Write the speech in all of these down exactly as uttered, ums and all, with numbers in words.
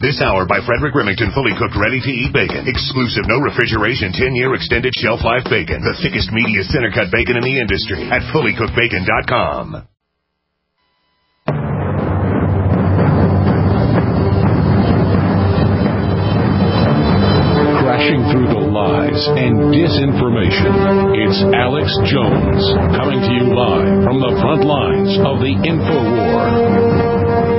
This hour by Frederick Remington, fully cooked, ready-to-eat bacon. Exclusive, no refrigeration, ten-year extended shelf life bacon. The thickest, meatiest, center-cut bacon in the industry at fully cooked bacon dot com. Crashing through the lies and disinformation, it's Alex Jones, coming to you live from the front lines of the InfoWar.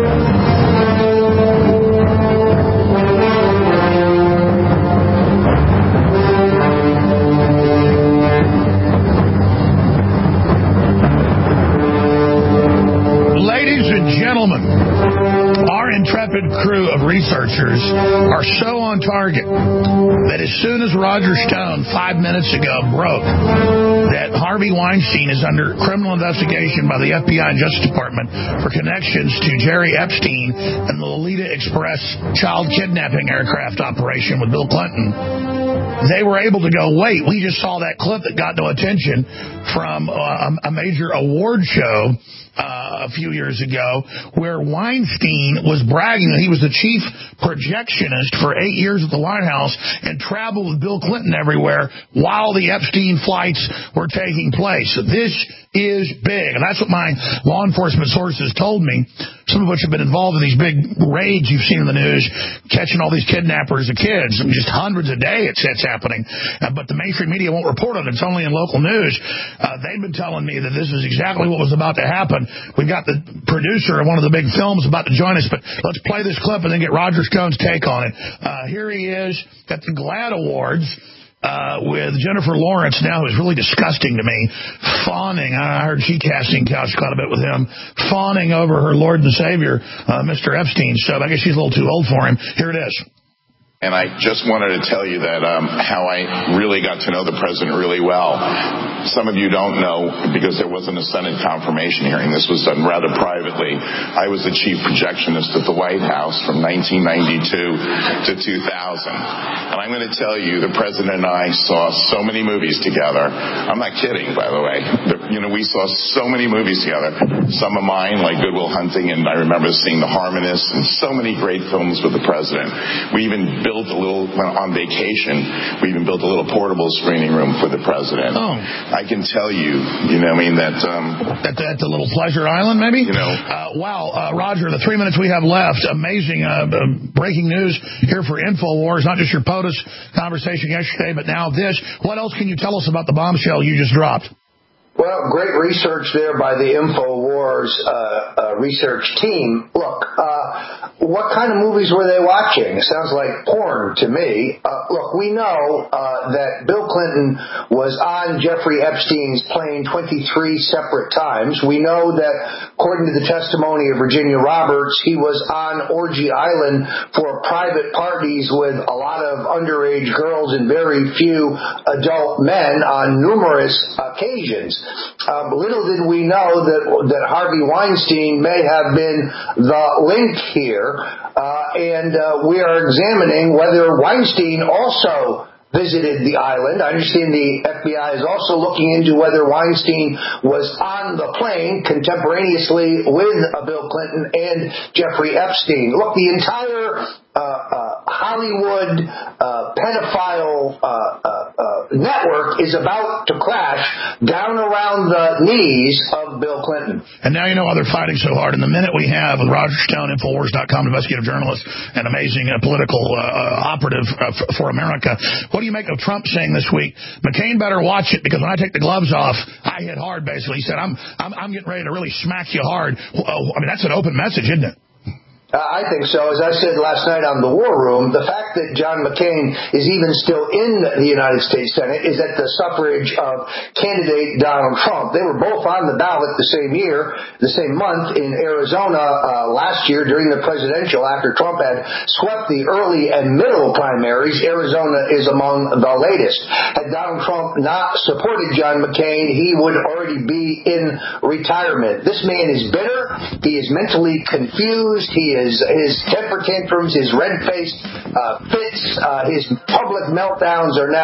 Ladies and gentlemen, our intrepid crew of researchers are so on target that as soon as Roger Stone five minutes ago broke that Harvey Weinstein is under criminal investigation by the F B I and Justice Department for connections to Jerry Epstein and the Lolita Express child kidnapping aircraft operation with Bill Clinton, they were able to go, wait, we just saw that clip that got no attention from uh, a major award show Uh, a few years ago, where Weinstein was bragging that he was the chief projectionist for eight years at the White House and traveled with Bill Clinton everywhere while the Epstein flights were taking place. So this is big, and that's what my law enforcement sources told me, some of which have been involved in these big raids you've seen in the news, catching all these kidnappers of kids. I mean, just hundreds a day it's, it's happening, uh, but the mainstream media won't report on it. It's only in local news. Uh, they've been telling me that this is exactly what was about to happen. We've got the producer of one of the big films about to join us, but let's play this clip and then get Roger Stone's take on it. Uh, here he is at the GLAAD Awards uh, with Jennifer Lawrence now, who's really disgusting to me, fawning. I heard she casting couch quite a bit with him, fawning over her Lord and Savior, uh, Mister Epstein. So I guess she's a little too old for him. Here it is. And I just wanted to tell you that um, how I really got to know the president really well. Some of you don't know because there wasn't a Senate confirmation hearing. This was done rather privately. I was the chief projectionist at the White House from nineteen ninety-two to two thousand. And I'm going to tell you, the president and I saw so many movies together. I'm not kidding, by the way. You know, we saw so many movies together. Some of mine, like Good Will Hunting, and I remember seeing The Harmonists, and so many great films with the president. We even built a little, on vacation, we even built a little portable screening room for the president. Oh. I can tell you, you know, I mean, that... Um, at, the, at the little Pleasure Island, maybe? You know. Uh, wow, uh, Roger, the three minutes we have left, amazing uh, breaking news here for InfoWars, not just your POTUS conversation yesterday, but now this. What else can you tell us about the bombshell you just dropped? Well, great research there by the InfoWars uh, uh, research team. Look, uh, what kind of movies were they watching? It sounds like porn to me. Uh, look, we know uh, that Bill Clinton was on Jeffrey Epstein's plane twenty-three separate times. We know that, according to the testimony of Virginia Roberts, he was on Orgy Island for private parties with a lot of underage girls and very few adult men on numerous occasions. Um, little did we know that that Harvey Weinstein may have been the link here, uh, and uh, we are examining whether Weinstein also visited the island. I understand the F B I is also looking into whether Weinstein was on the plane contemporaneously with uh, Bill Clinton and Jeffrey Epstein. Look, the entire uh, uh, Hollywood uh, pedophile uh, uh, uh, network is about to crash down around the knees of Bill Clinton. And now you know why they're fighting so hard. In the minute we have with Roger Stone, Infowars dot com, investigative journalist, and amazing uh, political uh, operative uh, f- for America. What do you make of Trump saying this week, McCain better watch it because when I take the gloves off, I hit hard, basically. He said, I'm, I'm, I'm getting ready to really smack you hard. I mean, that's an open message, isn't it? Uh, I think so. As I said last night on the War Room, the fact that John McCain is even still in the United States Senate is at the suffrage of candidate Donald Trump. They were both on the ballot the same year, the same month in Arizona uh, last year during the presidential after Trump had swept the early and middle primaries. Arizona is among the latest. Had Donald Trump not supported John McCain, he would already be in retirement. This man is bitter. He is mentally confused. He is his temper tantrums, his red-faced uh, fits, uh, his public meltdowns are now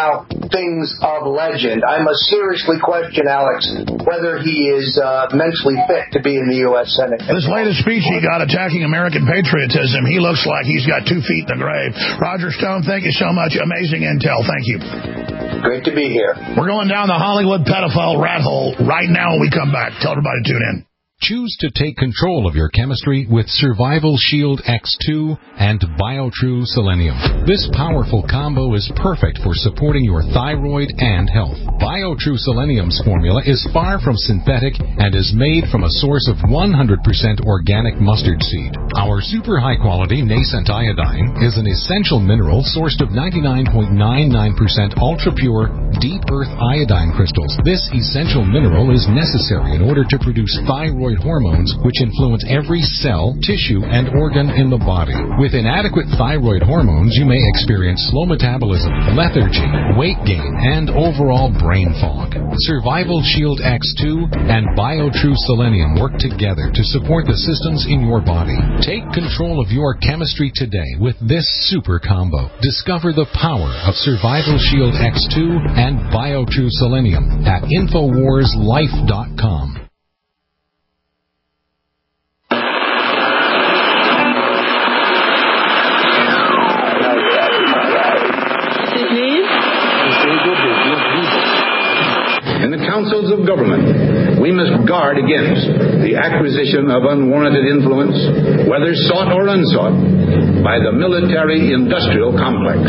things of legend. I must seriously question, Alex, whether he is uh, mentally fit to be in the U S Senate. This latest speech he got attacking American patriotism, he looks like he's got two feet in the grave. Roger Stone, thank you so much. Amazing intel. Thank you. Great to be here. We're going down the Hollywood pedophile rat hole right now when we come back. Tell everybody to tune in. Choose to take control of your chemistry with Survival Shield X two and BioTrue Selenium. This powerful combo is perfect for supporting your thyroid and health. BioTrue Selenium's formula is far from synthetic and is made from a source of one hundred percent organic mustard seed. Our super high-quality nascent iodine is an essential mineral sourced of ninety-nine point nine nine percent ultra-pure, deep earth iodine crystals. This essential mineral is necessary in order to produce thyroid hormones, which influence every cell, tissue, and organ in the body. With inadequate thyroid hormones, you may experience slow metabolism, lethargy, weight gain, and overall brain fog. Survival Shield X two and BioTrue Selenium work together to support the systems in your body. Take control of your chemistry today with this super combo. Discover the power of Survival Shield X two and BioTrue Selenium at Infowars Life dot com. In the councils of government, we must guard against the acquisition of unwarranted influence, whether sought or unsought, by the military-industrial complex.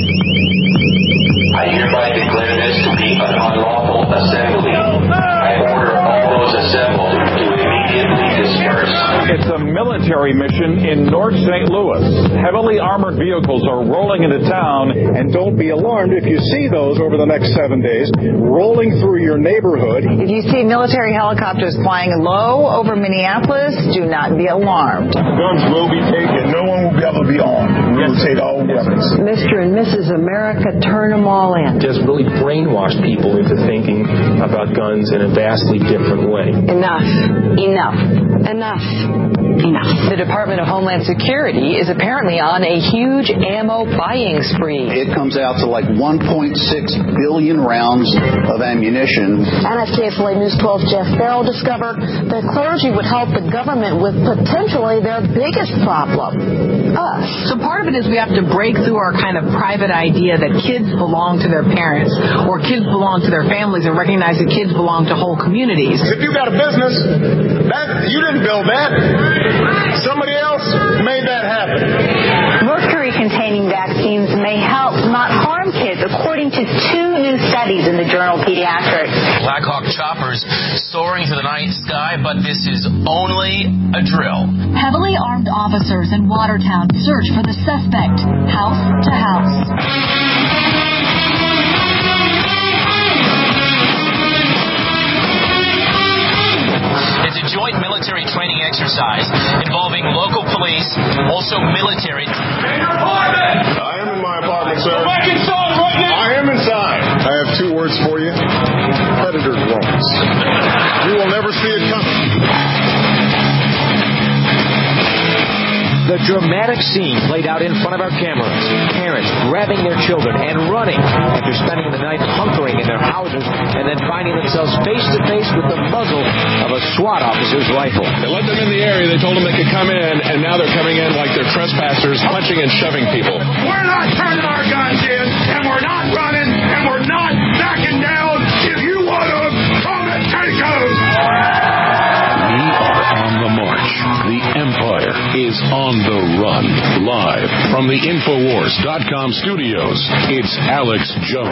I hereby declare this to be an unlawful assembly. I order all those assembled to immediately disperse. It's a military mission in North Saint Louis. Heavily armored vehicles are rolling into town. And don't be alarmed if you see those over the next seven days rolling through your neighborhood. If you see military helicopters flying low over Minneapolis, do not be alarmed. Guns will be taken. No one will be able to be armed. We will take all weapons. Mister and Missus America, turn them all in. Just really brainwashed people into thinking about guns in a vastly different way. Enough. Enough. Enough. Enough. The Department of Homeland Security is apparently on a huge ammo buying spree. It comes out to like one point six billion rounds of ammunition. N S K F L A News twelve Jeff Farrell discovered the clergy would help the government with potentially their biggest problem, us. So part of it is we have to break through our kind of private idea that kids belong to their parents or kids belong to their families and recognize that kids belong to whole communities. If you got a business, that you didn't build that. Somebody else made that happen. Mercury-containing vaccines may help, not harm kids, according to two new studies in the journal Pediatrics. Black Hawk choppers soaring through the night sky, but this is only a drill. Heavily armed officers in Watertown search for the suspect, house to house. It's a joint military training exercise involving local police, also military. In your apartment! I am in my apartment, sir. Go back inside right now! I am inside. I have two words for you. Predator drones. You will never see it coming. The dramatic scene played out in front of our cameras. Parents grabbing their children and running after spending the night hunkering in their houses and then finding themselves face to face with the muzzle of a SWAT officer's rifle. They let them in the area. They told them they could come in, and now they're coming in like they're trespassers, punching and shoving people. We're not turning our guns in, and we're not running, and we're not backing down. If you want to, come and take us. We are on the march. The Empire is on the run. Live from the Infowars dot com studios, it's Alex Jones.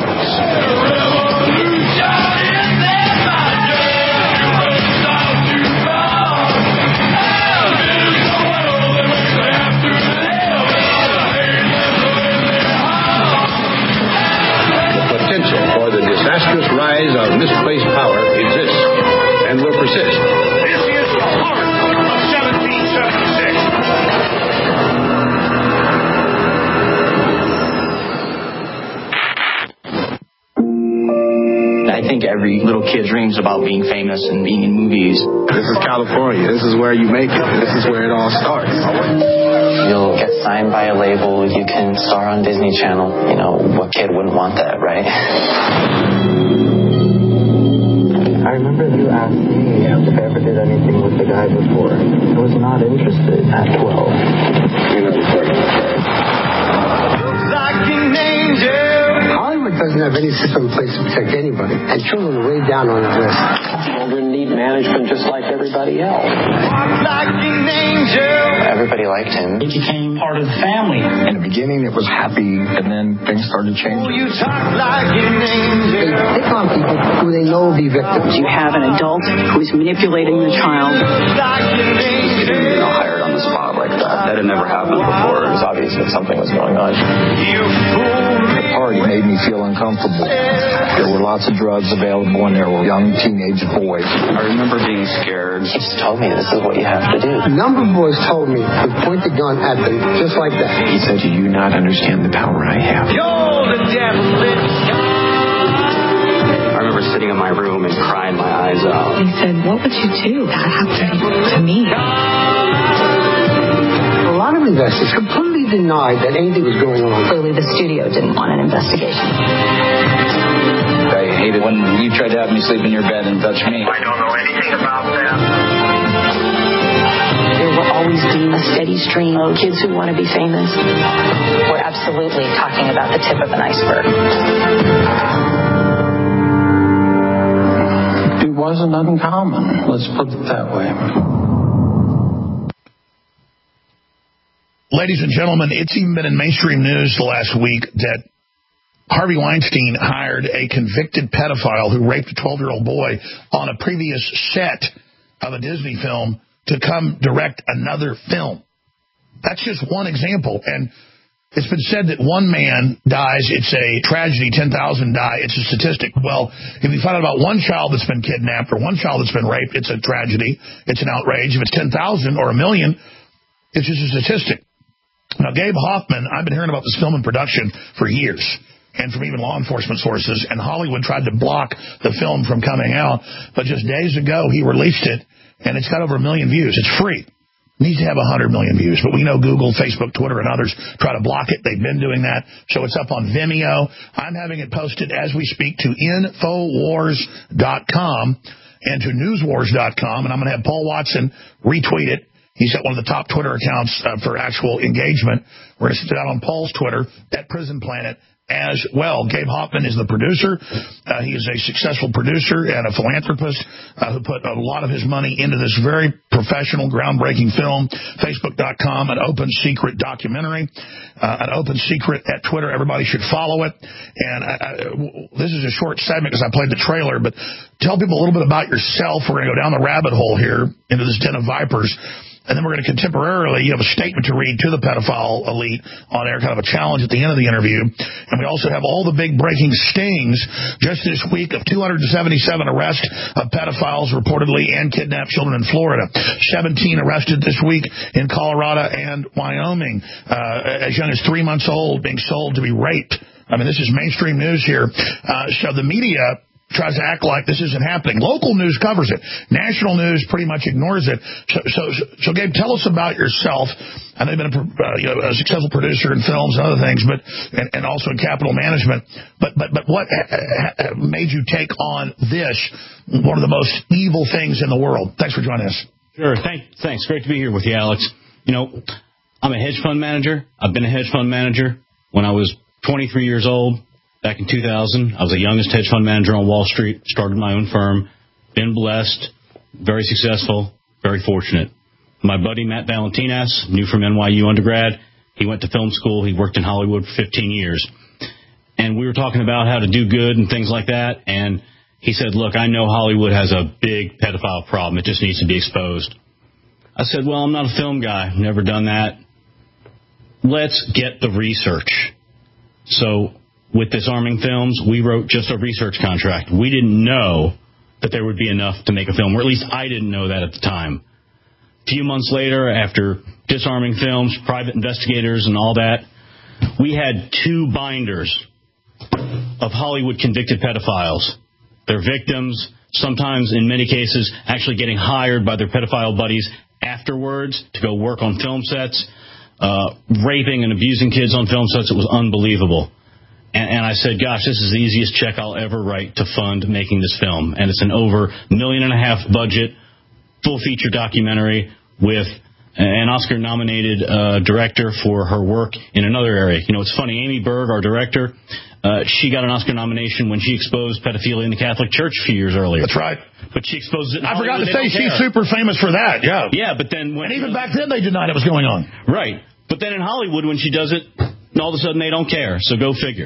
The potential for the disastrous rise of misplaced power exists and will persist. This is the heart of seventeen seventy-six. I think every little kid dreams about being famous and being in movies. This is California. This is where you make it. This is where it all starts. You'll get signed by a label, you can star on Disney Channel. You know, what kid wouldn't want that, right? I remember you asked me if I ever did anything with the guy before. I was not interested at twelve. You know, Hollywood doesn't have any system in place to protect anybody, and children are way down on the list. Children need management just like everybody else. Everybody liked him. He became part of the family. In the beginning, it was happy, and then things started changing. They pick on people who they know will be victims. You have an adult who's manipulating the child. You're not hired on the spot like that. That had never happened before. It was obvious that something was going on. The party made me feel uncomfortable. There were lots of drugs available, and there were young teenage boys. I remember being scared. He just told me this is what you have to do. A number of boys told me to point the gun at them just like that. He said, do you not understand the power I have? You're the devil. I remember sitting in my room and crying my eyes out. He said, what would you do? That happened to me. A lot of investors completely denied that anything was going on. Clearly the studio didn't want an investigation. I hated when you tried to have me sleep in your bed and touch me. I don't know anything about that. There will always be a steady stream of kids who want to be famous. We're absolutely talking about the tip of an iceberg. It wasn't uncommon, let's put it that way. Ladies and gentlemen, it's even been in mainstream news the last week that Harvey Weinstein hired a convicted pedophile who raped a twelve-year-old boy on a previous set of a Disney film to come direct another film. That's just one example. And it's been said that one man dies, it's a tragedy, ten thousand die, it's a statistic. Well, if you find out about one child that's been kidnapped or one child that's been raped, it's a tragedy, it's an outrage. If it's ten thousand or a million, it's just a statistic. Now, Gabe Hoffman, I've been hearing about this film in production for years, and from even law enforcement sources, and Hollywood tried to block the film from coming out, but just days ago he released it, and it's got over a million views. It's free. It needs to have one hundred million views, but we know Google, Facebook, Twitter, and others try to block it. They've been doing that, so it's up on Vimeo. I'm having it posted as we speak to Infowars dot com and to Newswars dot com, and I'm going to have Paul Watson retweet it. He's got one of the top Twitter accounts uh, for actual engagement. We're going to sit down on Paul's Twitter at Prison Planet as well. Gabe Hoffman is the producer. Uh, he is a successful producer and a philanthropist uh, who put a lot of his money into this very professional, groundbreaking film. Facebook dot com, an open secret documentary, uh, an open secret at Twitter. Everybody should follow it. And I, I, this is a short segment because I played the trailer, but tell people a little bit about yourself. We're going to go down the rabbit hole here into this den of vipers. And then we're going to contemporarily, you have a statement to read to the pedophile elite on air, kind of a challenge at the end of the interview. And we also have all the big breaking stings just this week of two hundred seventy-seven arrests of pedophiles reportedly and kidnapped children in Florida. seventeen arrested this week in Colorado and Wyoming, uh, as young as three months old, being sold to be raped. I mean, this is mainstream news here. Uh, so the media tries to act like this isn't happening. Local news covers it. National news pretty much ignores it. So, so, so Gabe, tell us about yourself. I know you've been a, uh, you know, a successful producer in films and other things, but and, and also in capital management. But but but what ha- ha- made you take on this, one of the most evil things in the world? Thanks for joining us. Sure. Thank, thanks. Great to be here with you, Alex. You know, I'm a hedge fund manager. I've been a hedge fund manager when I was twenty-three years old. Back in two thousand, I was the youngest hedge fund manager on Wall Street, started my own firm, been blessed, very successful, very fortunate. My buddy Matt Valentinas, new from N Y U undergrad, he went to film school, he worked in Hollywood for fifteen years. And we were talking about how to do good and things like that, and he said, look, I know Hollywood has a big pedophile problem, it just needs to be exposed. I said, well, I'm not a film guy, never done that. Let's get the research. So with Disarming Films, we wrote just a research contract. We didn't know that there would be enough to make a film, or at least I didn't know that at the time. A few months later, after Disarming Films, private investigators and all that, we had two binders of Hollywood convicted pedophiles. Their victims, sometimes in many cases, actually getting hired by their pedophile buddies afterwards to go work on film sets. uh, raping and abusing kids on film sets. It was unbelievable. And, and I said, gosh, this is the easiest check I'll ever write to fund making this film. And it's an over million and a half budget, full feature documentary with an Oscar-nominated uh, director for her work in another area. You know, it's funny, Amy Berg, our director, uh, she got an Oscar nomination when she exposed pedophilia in the Catholic Church a few years earlier. That's right. But she exposed it in I Hollywood. forgot to say she's super famous for that, yeah. Yeah, but then... when and even back then they denied it was going on. Right. But then in Hollywood, when she does it, all of a sudden they don't care. So go figure.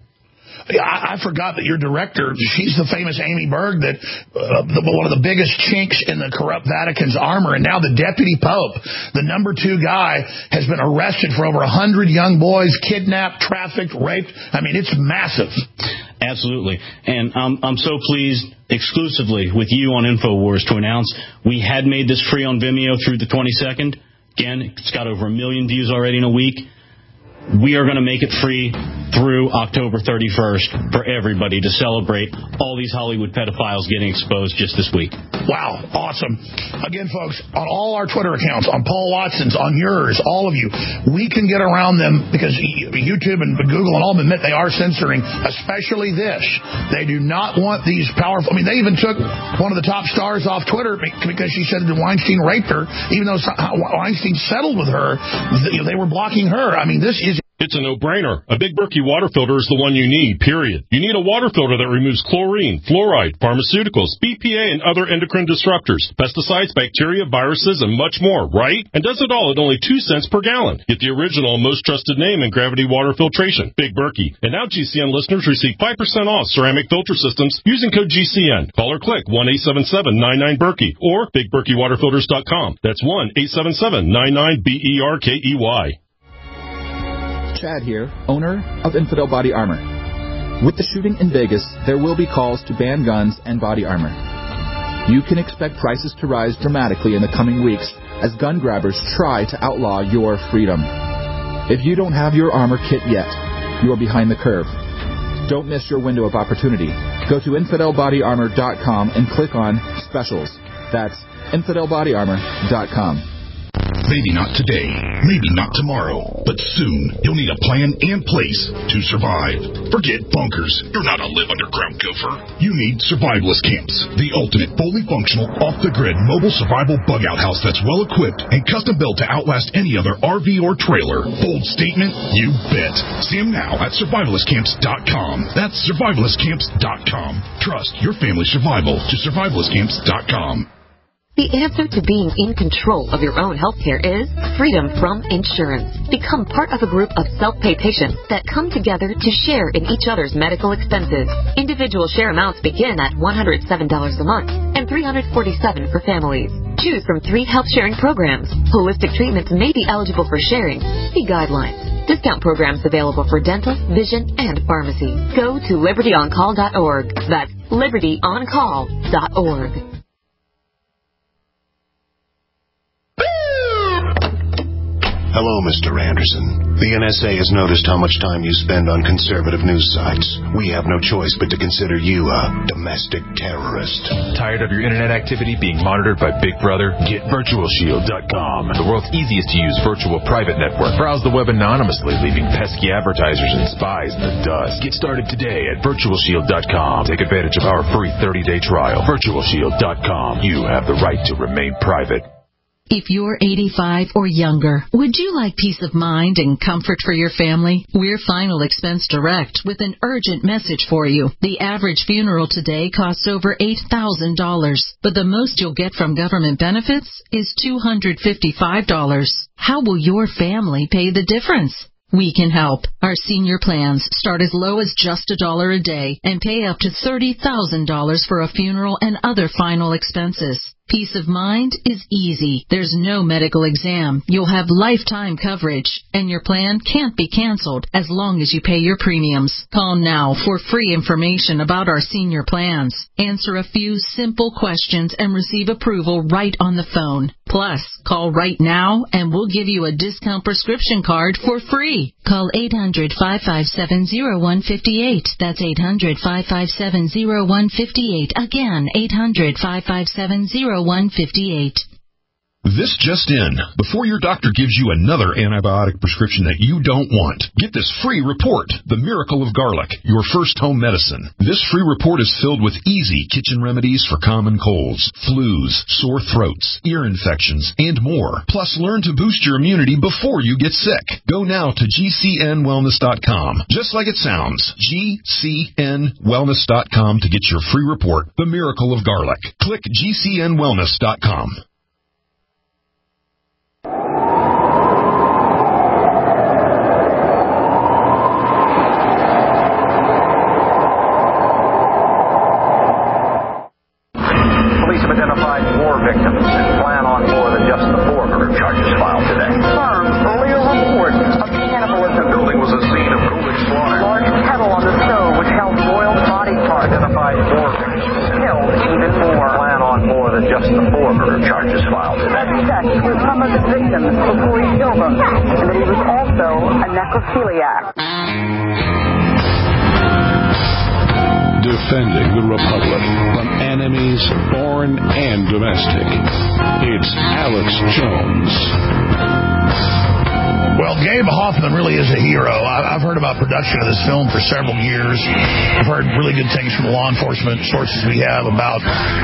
I, I forgot that your director, she's the famous Amy Berg, that uh, the, one of the biggest chinks in the corrupt Vatican's armor, and now the deputy pope, the number two guy, has been arrested for over one hundred young boys, kidnapped, trafficked, raped. I mean, it's massive. Absolutely. And um, I'm so pleased exclusively with you on InfoWars to announce we had made this free on Vimeo through the twenty-second. Again, it's got over a million views already in a week. We are going to make it free through October thirty-first for everybody to celebrate all these Hollywood pedophiles getting exposed just this week. Wow, awesome. Again, folks, on all our Twitter accounts, on Paul Watson's, on yours, all of you, we can get around them because YouTube and Google and all admit they are censoring, especially this. They do not want these powerful... I mean, they even took one of the top stars off Twitter because she said that Weinstein raped her, even though Weinstein settled with her. They were blocking her. I mean, this is... It's a no-brainer. A Big Berkey water filter is the one you need, period. You need a water filter that removes chlorine, fluoride, pharmaceuticals, B P A, and other endocrine disruptors, pesticides, bacteria, viruses, and much more, right? And does it all at only two cents per gallon. Get the original, most trusted name in gravity water filtration, Big Berkey. And now G C N listeners receive five percent off ceramic filter systems using code G C N. Call or click one eight seven seven nine nine Berkey or big berkey water filters dot com. That's one eight seven seven nine nine B E R K E Y. Chad here, owner of Infidel Body Armor. With the shooting in Vegas, there will be calls to ban guns and body armor. You can expect prices to rise dramatically in the coming weeks as gun grabbers try to outlaw your freedom. If you don't have your armor kit yet, you're behind the curve. Don't miss your window of opportunity. Go to infidel body armor dot com and click on Specials. That's infidel body armor dot com. Maybe not today, maybe not tomorrow, but soon you'll need a plan and place to survive. Forget bunkers. You're not a live underground gopher. You need survivalist camps, the ultimate fully functional, off-the-grid mobile survival bug-out house that's well-equipped and custom-built to outlast any other R V or trailer. Bold statement? You bet. See them now at survivalist camps dot com. That's survivalist camps dot com. Trust your family's survival to survivalist camps dot com. The answer to being in control of your own healthcare is freedom from insurance. Become part of a group of self-pay patients that come together to share in each other's medical expenses. Individual share amounts begin at one hundred seven dollars a month and three hundred forty-seven dollars for families. Choose from three health sharing programs. Holistic treatments may be eligible for sharing. See guidelines. Discount programs available for dental, vision, and pharmacy. Go to liberty on call dot org. That's liberty on call dot org. Hello, Mister Anderson. The N S A has noticed how much time you spend on conservative news sites. We have no choice but to consider you a domestic terrorist. Tired of your internet activity being monitored by Big Brother? Get virtual shield dot com, the world's easiest to use virtual private network. Browse the web anonymously, leaving pesky advertisers and spies in the dust. Get started today at virtual shield dot com. Take advantage of our free thirty-day trial. virtual shield dot com. You have the right to remain private. If you're eighty-five or younger, would you like peace of mind and comfort for your family? We're Final Expense Direct with an urgent message for you. The average funeral today costs over eight thousand dollars, but the most you'll get from government benefits is two hundred fifty-five dollars. How will your family pay the difference? We can help. Our senior plans start as low as just a dollar a day and pay up to thirty thousand dollars for a funeral and other final expenses. Peace of mind is easy. There's no medical exam. You'll have lifetime coverage, and your plan can't be canceled as long as you pay your premiums. Call now for free information about our senior plans. Answer a few simple questions and receive approval right on the phone. Plus, call right now and we'll give you a discount prescription card for free. Call eight hundred, five five seven, zero one five eight. That's eight hundred, five five seven, zero one five eight. Again, eight hundred, five five seven, zero one five eight. This just in. Before your doctor gives you another antibiotic prescription that you don't want, get this free report, The Miracle of Garlic, your first home medicine. This free report is filled with easy kitchen remedies for common colds, flus, sore throats, ear infections, and more. Plus, learn to boost your immunity before you get sick. Go now to G C N wellness dot com. Just like it sounds, G C N wellness dot com to get your free report, The Miracle of Garlic. Click G C N wellness dot com. Police have identified more victims and plan on more than just the four murder charges filed today. Confirmed earlier report of cannibalism. The building was a scene of grueling slaughter. Large kettle on the stove which held boiled body parts. Identified more victims. Killed even more. Plan on more than just the four murder charges filed today. Checked with some of the victims before he killed them, and that he was also a necrophiliac. Defending the Republic from enemies foreign and domestic. It's Alex Jones. Well, Gabe Hoffman really is a hero. I've heard about production of this film for several years. I've heard really good things from the law enforcement sources we have about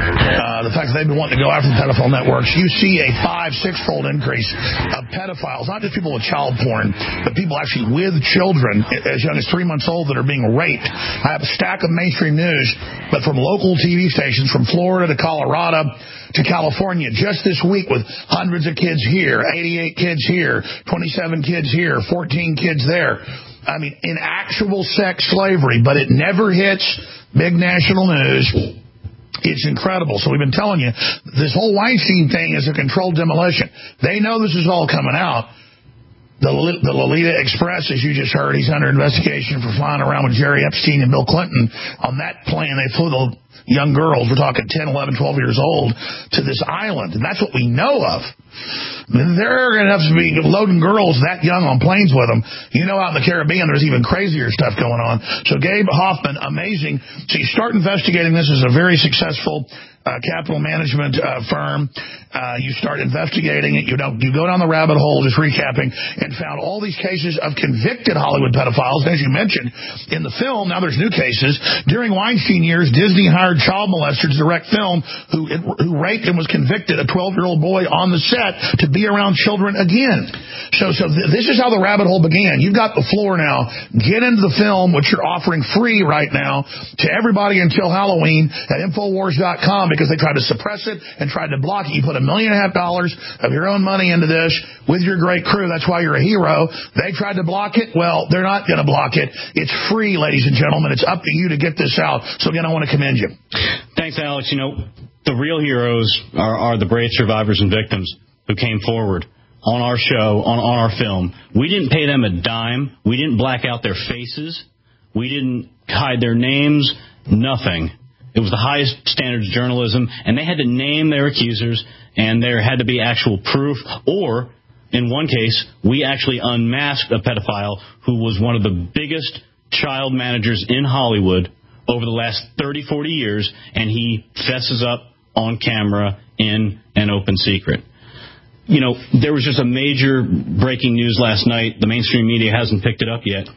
uh, the fact that they've been wanting to go after the pedophile networks. You see a five, six-fold increase of pedophiles, not just people with child porn, but people actually with children as young as three months old that are being raped. I have a stack of mainstream news, but from local T V stations from Florida to Colorado to California just this week with hundreds of kids here, eighty-eight kids here, twenty-seven kids here, fourteen kids there. I mean, in actual sex slavery, but it never hits big national news. It's incredible. So we've been telling you, this whole Weinstein thing is a controlled demolition. They know this is all coming out. The, the Lolita Express, as you just heard, he's under investigation for flying around with Jerry Epstein and Bill Clinton. On that plane, they flew the young girls, we're talking ten, eleven, twelve years old, to this island. And that's what we know of. I mean, they're going to have to be loading girls that young on planes with them. You know, out in the Caribbean, there's even crazier stuff going on. So Gabe Hoffman, amazing. So you start investigating this as a very successful uh, capital management uh, firm. Uh, you start investigating it. You don't. You go down the rabbit hole, just recapping, and found all these cases of convicted Hollywood pedophiles. And as you mentioned in the film, now there's new cases. During Weinstein years, Disney hired child molesters to direct film who who raped and was convicted a twelve-year-old boy on the set to be around children again. So, so th- this is how the rabbit hole began. You've got the floor now. Get into the film, which you're offering free right now to everybody until Halloween at Infowars dot com because they tried to suppress it and tried to block it. You put a million and a half dollars of your own money into this with your great crew. That's why you're a hero. They tried to block it. Well, they're not going to block it. It's free, ladies and gentlemen. It's up to you to get this out. So again, I want to commend you. Thanks, Alex. You know, the real heroes are, are the brave survivors and victims who came forward on our show, on, on our film. We didn't pay them a dime. We didn't black out their faces. We didn't hide their names. Nothing. It was the highest standards of journalism, and they had to name their accusers, and there had to be actual proof. Or, in one case, we actually unmasked a pedophile who was one of the biggest child managers in Hollywood over the last thirty, forty years, and he fesses up on camera in an open secret. You know, there was just a major breaking news last night. The mainstream media hasn't picked it up yet.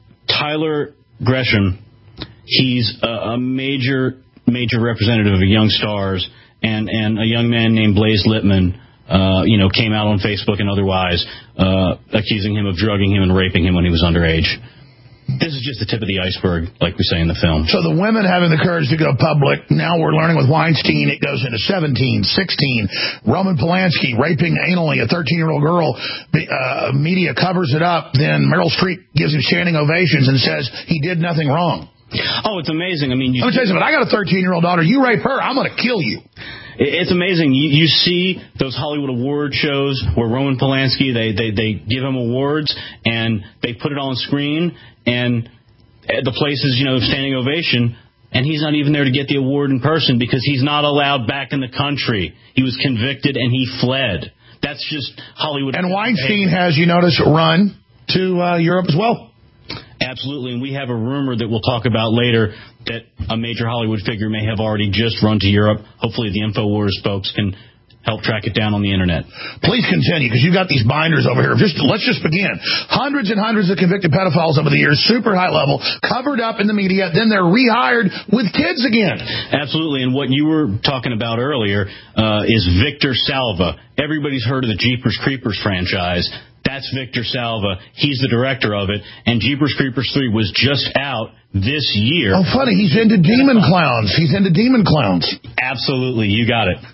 Tyler Gresham, he's a, a major, major representative of young stars, and, and a young man named Blaze Littman, uh, you know, came out on Facebook and otherwise, uh, accusing him of drugging him and raping him when he was underage. This is just the tip of the iceberg, like we say in the film. So the women having the courage to go public, now we're learning with Weinstein, it goes into seventeen, sixteen. Roman Polanski raping anally a thirteen-year-old girl. Uh, media covers it up. Then Meryl Streep gives him standing ovations and says he did nothing wrong. Oh, it's amazing. I mean, you Let me tell you something. I got a thirteen-year-old daughter. You rape her, I'm going to kill you. It's amazing. You, you see those Hollywood award shows where Roman Polanski, they, they, they give him awards, and they put it on screen, and the place is, you know, standing ovation, and he's not even there to get the award in person because he's not allowed back in the country. He was convicted, and he fled. That's just Hollywood. And Weinstein has, you notice, run to uh, Europe as well. Absolutely, and we have a rumor that we'll talk about later that a major Hollywood figure may have already just run to Europe. Hopefully the InfoWars folks can help track it down on the internet. Please continue, because you've got these binders over here. Just let's just begin. Hundreds and hundreds of convicted pedophiles over the years, super high level, covered up in the media, then they're rehired with kids again. Absolutely, and what you were talking about earlier uh, is Victor Salva. Everybody's heard of the Jeepers Creepers franchise. That's Victor Salva. He's the director of it, and Jeepers Creepers three was just out this year. Oh, funny, he's into demon clowns. He's into demon clowns. Absolutely, you got it.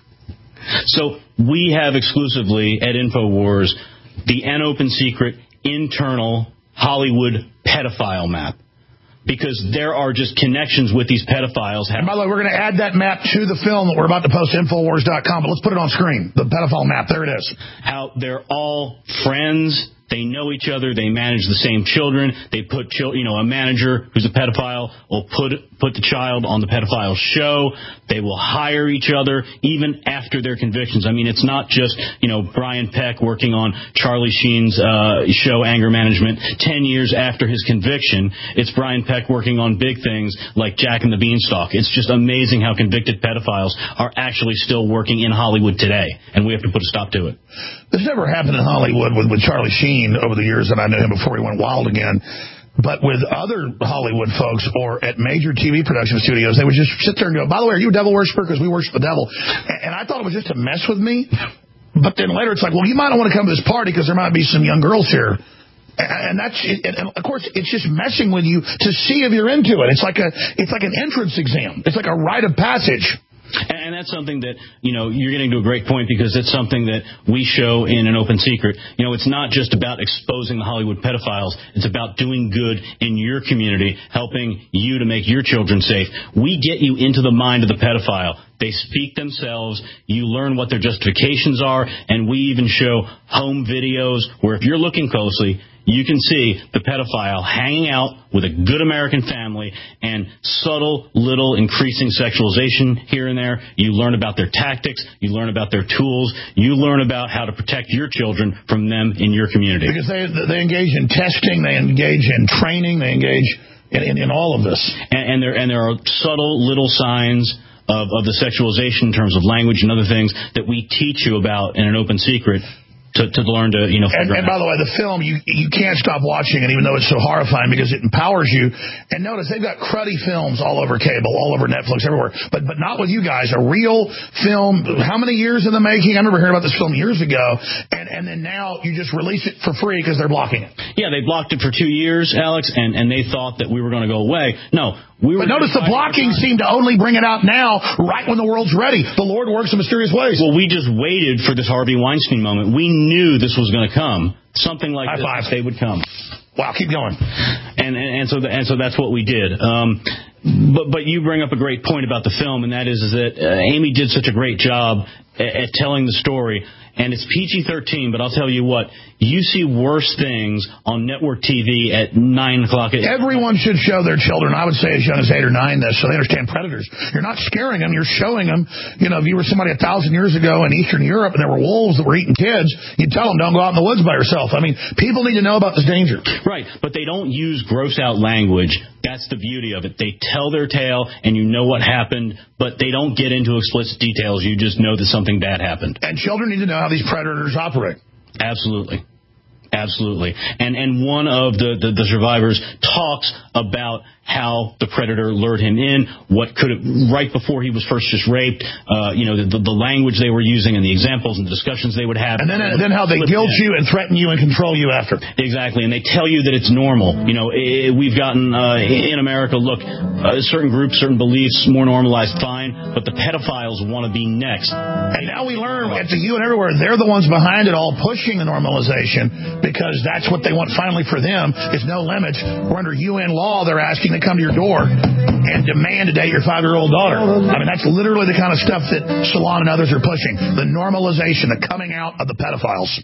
So we have exclusively at InfoWars the N Open Secret internal Hollywood pedophile map, because there are just connections with these pedophiles. And by the way, we're going to add that map to the film that we're about to post to Infowars dot com, but let's put it on screen. The pedophile map, there it is. How they're all friends. They know each other. They manage the same children. They put, chil- you know, a manager who's a pedophile will put put the child on the pedophile show. They will hire each other even after their convictions. I mean, it's not just, you know, Brian Peck working on Charlie Sheen's uh, show Anger Management ten years after his conviction. It's Brian Peck working on big things like Jack and the Beanstalk. It's just amazing how convicted pedophiles are actually still working in Hollywood today, and we have to put a stop to it. This never happened in Hollywood with, with Charlie Sheen over the years that I knew him before he went wild again. But with other Hollywood folks or at major T V production studios, they would just sit there and go, by the way, are you a devil worshiper? Because we worship the devil. And I thought it was just to mess with me. But then later it's like, well, you might not want to come to this party because there might be some young girls here. And that's, and of course, it's just messing with you to see if you're into it. It's like a, it's like an entrance exam. It's like a rite of passage. And that's something that, you know, you're getting to a great point, because it's something that we show in An Open Secret. You know, it's not just about exposing the Hollywood pedophiles. It's about doing good in your community, helping you to make your children safe. We get you into the mind of the pedophile. They speak themselves. You learn what their justifications are. And we even show home videos where if you're looking closely, you can see the pedophile hanging out with a good American family and subtle little increasing sexualization here and there. You learn about their tactics. You learn about their tools. You learn about how to protect your children from them in your community. Because they they engage in testing. They engage in training. They engage in, in, in all of this. And, and, there, and there are subtle little signs of, of the sexualization in terms of language and other things that we teach you about in An Open Secret. To, to learn to, you know... And, and by the way, the film, you you can't stop watching it, even though it's so horrifying, because it empowers you. And notice, they've got cruddy films all over cable, all over Netflix, everywhere. But but not with you guys. A real film, how many years in the making? I remember hearing about this film years ago. And, and then now you just release it for free because they're blocking it. Yeah, they blocked it for two years, Alex, and, and they thought that we were going to go away. No. We were but notice the blocking seemed to only bring it out now, right when the world's ready. The Lord works in mysterious ways. Well, we just waited for this Harvey Weinstein moment. We knew this was going to come. Something like High this, five. They would come. Wow, keep going. And and, and so the, and so that's what we did. Um, but but you bring up a great point about the film, and that is, is that uh, Amy did such a great job at, at telling the story. And it's P G thirteen, but I'll tell you what, you see worse things on network T V at nine o'clock. Everyone should show their children, I would say as young as eight or nine, this, so they understand predators. You're not scaring them, you're showing them. You know, if you were somebody a thousand years ago in Eastern Europe and there were wolves that were eating kids, you'd tell them, don't go out in the woods by yourself. I mean, people need to know about this danger. Right, but they don't use gross out language. That's the beauty of it. They tell their tale, and you know what happened, but they don't get into explicit details. You just know that something bad happened. And children need to know how these predators operate. Absolutely. Absolutely. And and one of the, the, the survivors talks about how the predator lured him in, what could have, right before he was first just raped, uh, you know, the, the, the language they were using and the examples and the discussions they would have. And then and then how they guilt in. you and threaten you and control you after. Exactly. And they tell you that it's normal. You know, it, we've gotten, uh, in America, look, uh, certain groups, certain beliefs, more normalized, fine, but the pedophiles want to be next. And now we learn at the U and everywhere, they're the ones behind it all, pushing the normalization, because that's what they want finally for them, is no limits. We're under U N law, they're asking to come to your door and demand to date your five-year-old daughter. I mean, that's literally the kind of stuff that Salon and others are pushing. The normalization, the coming out of the pedophiles.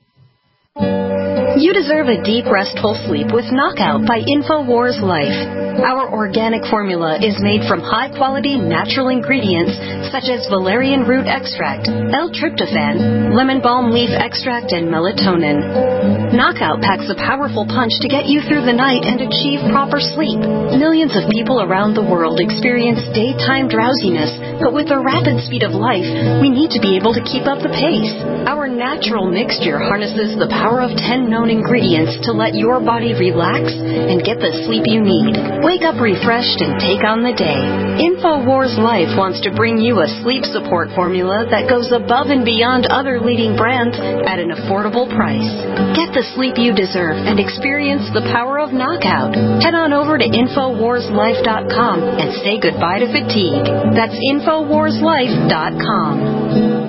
You deserve a deep, restful sleep with Knockout by InfoWars Life. Our organic formula is made from high-quality natural ingredients such as valerian root extract, L-tryptophan, lemon balm leaf extract, and melatonin. Knockout packs a powerful punch to get you through the night and achieve proper sleep. Millions of people around the world experience daytime drowsiness, But with the rapid speed of life, we need to be able to keep up the pace. Our natural mixture harnesses the power of ten known ingredients to let your body relax and get the sleep you need. Wake up refreshed and take on the day. InfoWars Life wants to bring you a sleep support formula that goes above and beyond other leading brands at an affordable price. Get the sleep you deserve and experience the power of knockout. Head on over to infowars life dot com and say goodbye to fatigue. That's infowars life dot com.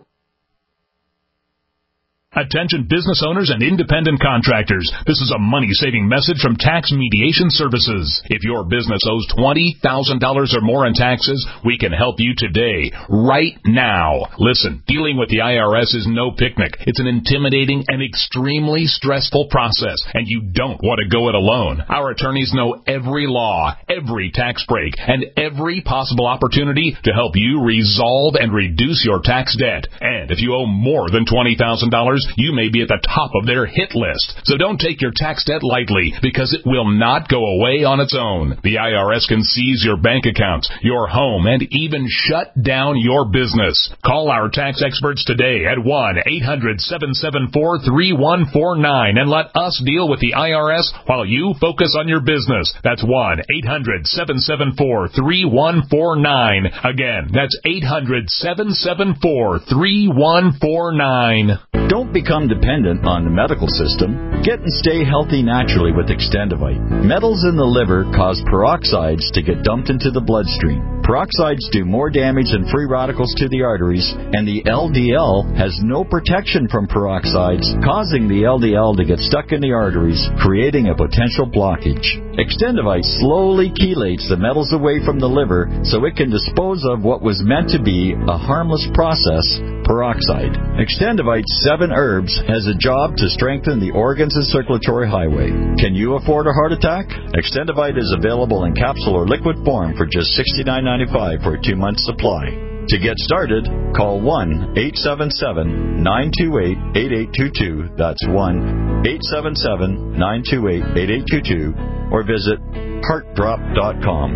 Attention business owners and independent contractors. This is a money-saving message from Tax Mediation Services. If your business owes twenty thousand dollars or more in taxes, we can help you today, right now. Listen, dealing with the I R S is no picnic. It's an intimidating and extremely stressful process, and you don't want to go it alone. Our attorneys know every law, every tax break, and every possible opportunity to help you resolve and reduce your tax debt. And if you owe more than twenty thousand dollars, you may be at the top of their hit list. So don't take your tax debt lightly, because it will not go away on its own. The I R S can seize your bank accounts, your home, and even shut down your business. Call our tax experts today at one eight hundred seven seven four three one four nine and let us deal with the I R S while you focus on your business. That's one eight hundred seven seven four three one four nine. Again, that's eight hundred seven seven four three one four nine. Don't become dependent on the medical system. Get and stay healthy naturally with Extendivite. Metals in the liver cause peroxides to get dumped into the bloodstream. Peroxides do more damage than free radicals to the arteries, and the L D L has no protection from peroxides, causing the L D L to get stuck in the arteries, creating a potential blockage. Extendivite slowly chelates the metals away from the liver so it can dispose of what was meant to be a harmless process, peroxide. Extendivite's seven herbs has a job to strengthen the organs and circulatory highway. Can you afford a heart attack? Extendivite is available in capsule or liquid form for just sixty-nine ninety-five for a two-month supply. To get started, call one eight seven seven nine two eight eight eight two two. That's one eight seven seven nine two eight eight eight two two, or visit heart drop dot com.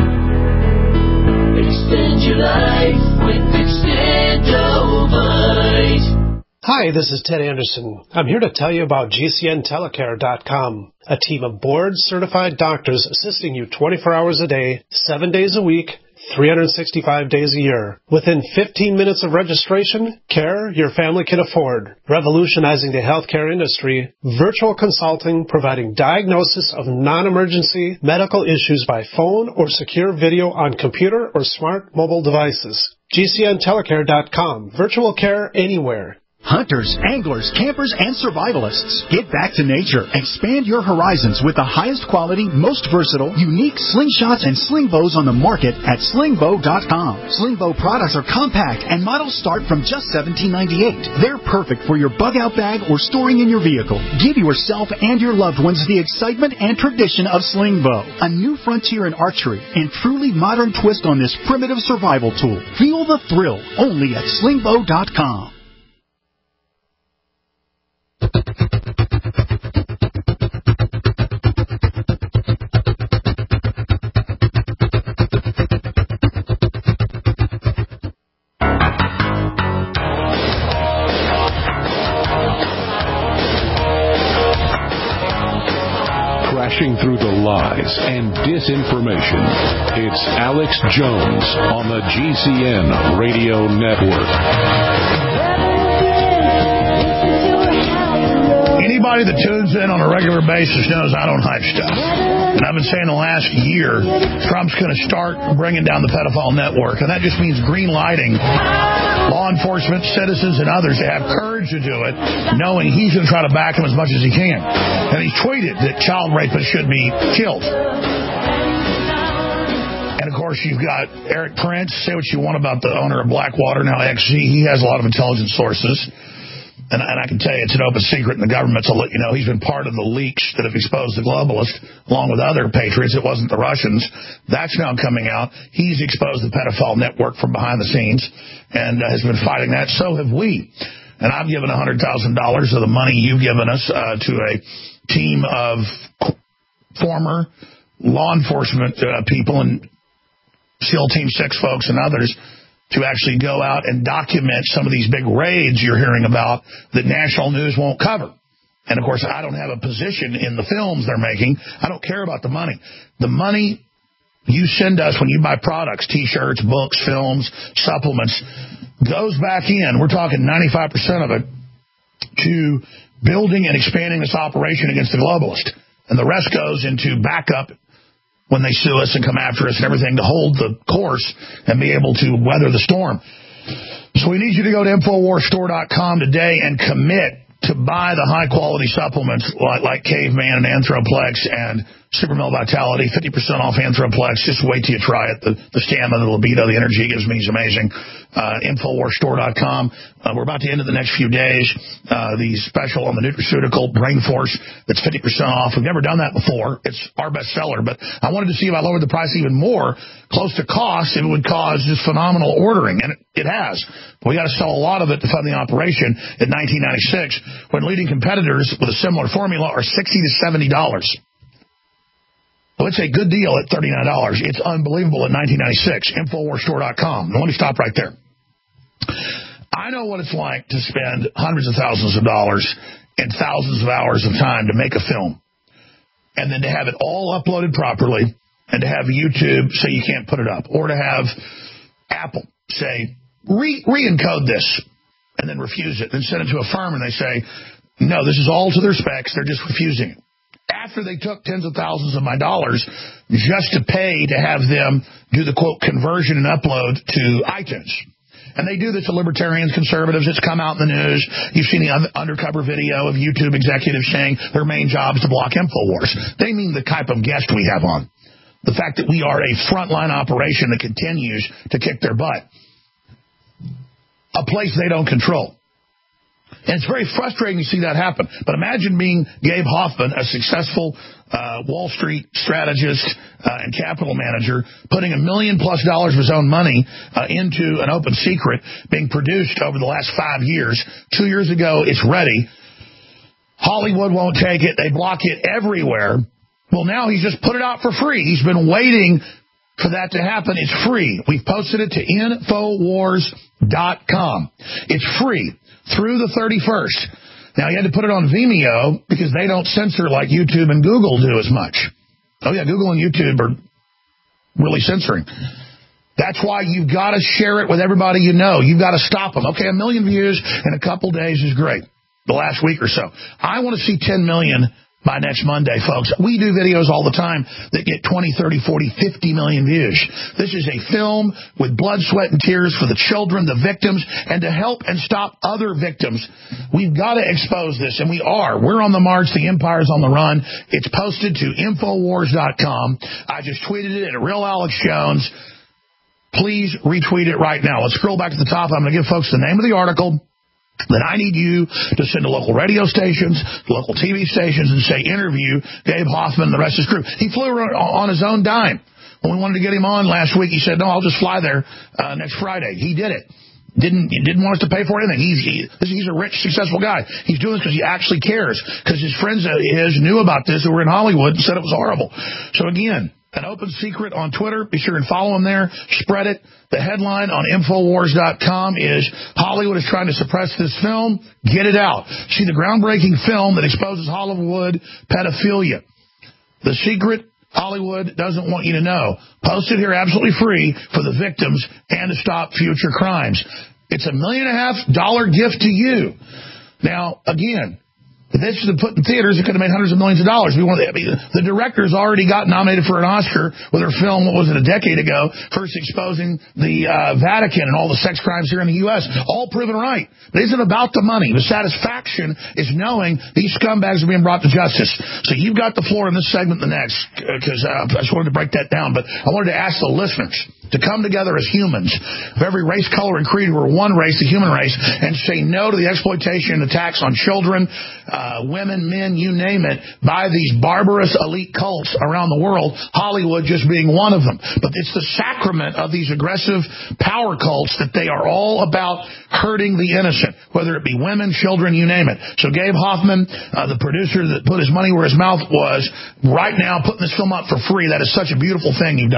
Extend your life with Extendovite. Hi, this is Ted Anderson. I'm here to tell you about G C N telecare dot com, a team of board-certified doctors assisting you twenty-four hours a day, seven days a week, three hundred sixty-five days a year. Within fifteen minutes of registration, care your family can afford. Revolutionizing the healthcare industry, virtual consulting providing diagnosis of non-emergency medical issues by phone or secure video on computer or smart mobile devices. G C N telecare dot com. Virtual care anywhere. Hunters, anglers, campers, and survivalists. Get back to nature. Expand your horizons with the highest quality, most versatile, unique slingshots and sling bows on the market at sling bow dot com. Sling bow products are compact and models start from just seventeen ninety-eight. They're perfect for your bug-out bag or storing in your vehicle. Give yourself and your loved ones the excitement and tradition of sling bow. A new frontier in archery and truly modern twist on this primitive survival tool. Feel the thrill only at sling bow dot com. Crashing through the lies and disinformation, it's Alex Jones on the G C N Radio Network. Anybody that tunes in on a regular basis knows I don't hype stuff. And I've been saying the last year, Trump's going to start bringing down the pedophile network. And that just means green lighting law enforcement, citizens, and others to have courage to do it, knowing he's going to try to back him as much as he can. And he's tweeted that child rapists should be killed. And, of course, you've got Eric Prince. Say what you want about the owner of Blackwater, now X Z. He has a lot of intelligence sources. And, and I can tell you it's an open secret, and the government will let you know he's been part of the leaks that have exposed the globalists, along with other patriots. It wasn't the Russians. That's now coming out. He's exposed the pedophile network from behind the scenes and uh, has been fighting that. So have we. And I've given one hundred thousand dollars of the money you've given us uh, to a team of former law enforcement uh, people and SEAL Team six folks and others to actually go out and document some of these big raids you're hearing about that national news won't cover. And, of course, I don't have a position in the films they're making. I don't care about the money. The money you send us when you buy products, T-shirts, books, films, supplements, goes back in. We're talking ninety-five percent of it to building and expanding this operation against the globalist. And the rest goes into backup when they sue us and come after us and everything to hold the course and be able to weather the storm. So we need you to go to Infowars Store dot com today and commit to buy the high-quality supplements like, like Caveman and Anthroplex and Super Male Vitality, fifty percent off Anthroplex. Just wait till you try it. The, the stamina, the libido, the energy it gives me is amazing. Uh, Infowars Store dot com. Uh, we're about to end in the next few days. Uh, the special on the nutraceutical Brain Force that's fifty percent off. We've never done that before. It's our best seller, but I wanted to see if I lowered the price even more, close to cost, if it would cause just phenomenal ordering, and it, it has. We got to sell a lot of it to fund the operation at nineteen ninety-six, when leading competitors with a similar formula are sixty to seventy dollars. Well, it's a good deal at thirty-nine dollars. It's unbelievable at nineteen ninety-six. Infowars Store dot com. Now, let me stop right there. I know what it's like to spend hundreds of thousands of dollars and thousands of hours of time to make a film, and then to have it all uploaded properly, and to have YouTube say you can't put it up, or to have Apple say, Re- re-encode this, and then refuse it, then send it to a firm, and they say, no, this is all to their specs, they're just refusing it. After they took tens of thousands of my dollars just to pay to have them do the, quote, conversion and upload to iTunes. And they do this to libertarians, conservatives. It's come out in the news. You've seen the un- undercover video of YouTube executives saying their main job is to block InfoWars. They mean the type of guest we have on. The fact that we are a frontline operation that continues to kick their butt. A place they don't control. And it's very frustrating to see that happen. But imagine being Gabe Hoffman, a successful uh, Wall Street strategist uh, and capital manager, putting a million plus dollars of his own money uh, into an open secret being produced over the last five years. Two years ago, it's ready. Hollywood won't take it. They block it everywhere. Well, now he's just put it out for free. He's been waiting for that to happen. It's free. We've posted it to Infowars dot com. It's free through the thirty-first. Now, you had to put it on Vimeo because they don't censor like YouTube and Google do as much. Oh, yeah, Google and YouTube are really censoring. That's why you've got to share it with everybody you know. You've got to stop them. Okay, a million views in a couple days is great, the last week or so. I want to see ten million by next Monday, folks. We do videos all the time that get twenty, thirty, forty, fifty million views. This is a film with blood, sweat, and tears for the children, the victims, and to help and stop other victims. We've got to expose this, and we are. We're on the march. The empire's on the run. It's posted to Infowars dot com. I just tweeted it at Real Alex Jones. Please retweet it right now. Let's scroll back to the top. I'm going to give folks the name of the article. Then I need you to send to local radio stations, local T V stations, and say, interview Gabe Hoffman and the rest of his crew. He flew on his own dime. When we wanted to get him on last week, he said, no, I'll just fly there uh, next Friday. He did it. Didn't he didn't want us to pay for anything. He's he, he's a rich, successful guy. He's doing this because he actually cares, because his friends of his knew about this who were in Hollywood and said it was horrible. So, again, an open secret on Twitter. Be sure and follow him there. Spread it. The headline on Infowars dot com is, Hollywood is trying to suppress this film. Get it out. See the groundbreaking film that exposes Hollywood pedophilia. The secret Hollywood doesn't want you to know. Post it here absolutely free for the victims and to stop future crimes. It's a million and a half dollar gift to you. Now, again, if this was put in theaters, it could have made hundreds of millions of dollars. We want, I mean, the director's already got nominated for an Oscar with her film, what was it, a decade ago, first exposing the uh, Vatican and all the sex crimes here in the U S All proven right. But it isn't about the money. The satisfaction is knowing these scumbags are being brought to justice. So you've got the floor in this segment, the next, because uh, I just wanted to break that down. But I wanted to ask the listeners to come together as humans of every race, color, and creed. We're one race, the human race, and say no to the exploitation and attacks on children, uh, women, men, you name it, by these barbarous elite cults around the world, Hollywood just being one of them. But it's the sacrament of these aggressive power cults that they are all about hurting the innocent, whether it be women, children, you name it. So Gabe Hoffman, uh, the producer that put his money where his mouth was, right now putting this film up for free. That is such a beautiful thing you've done.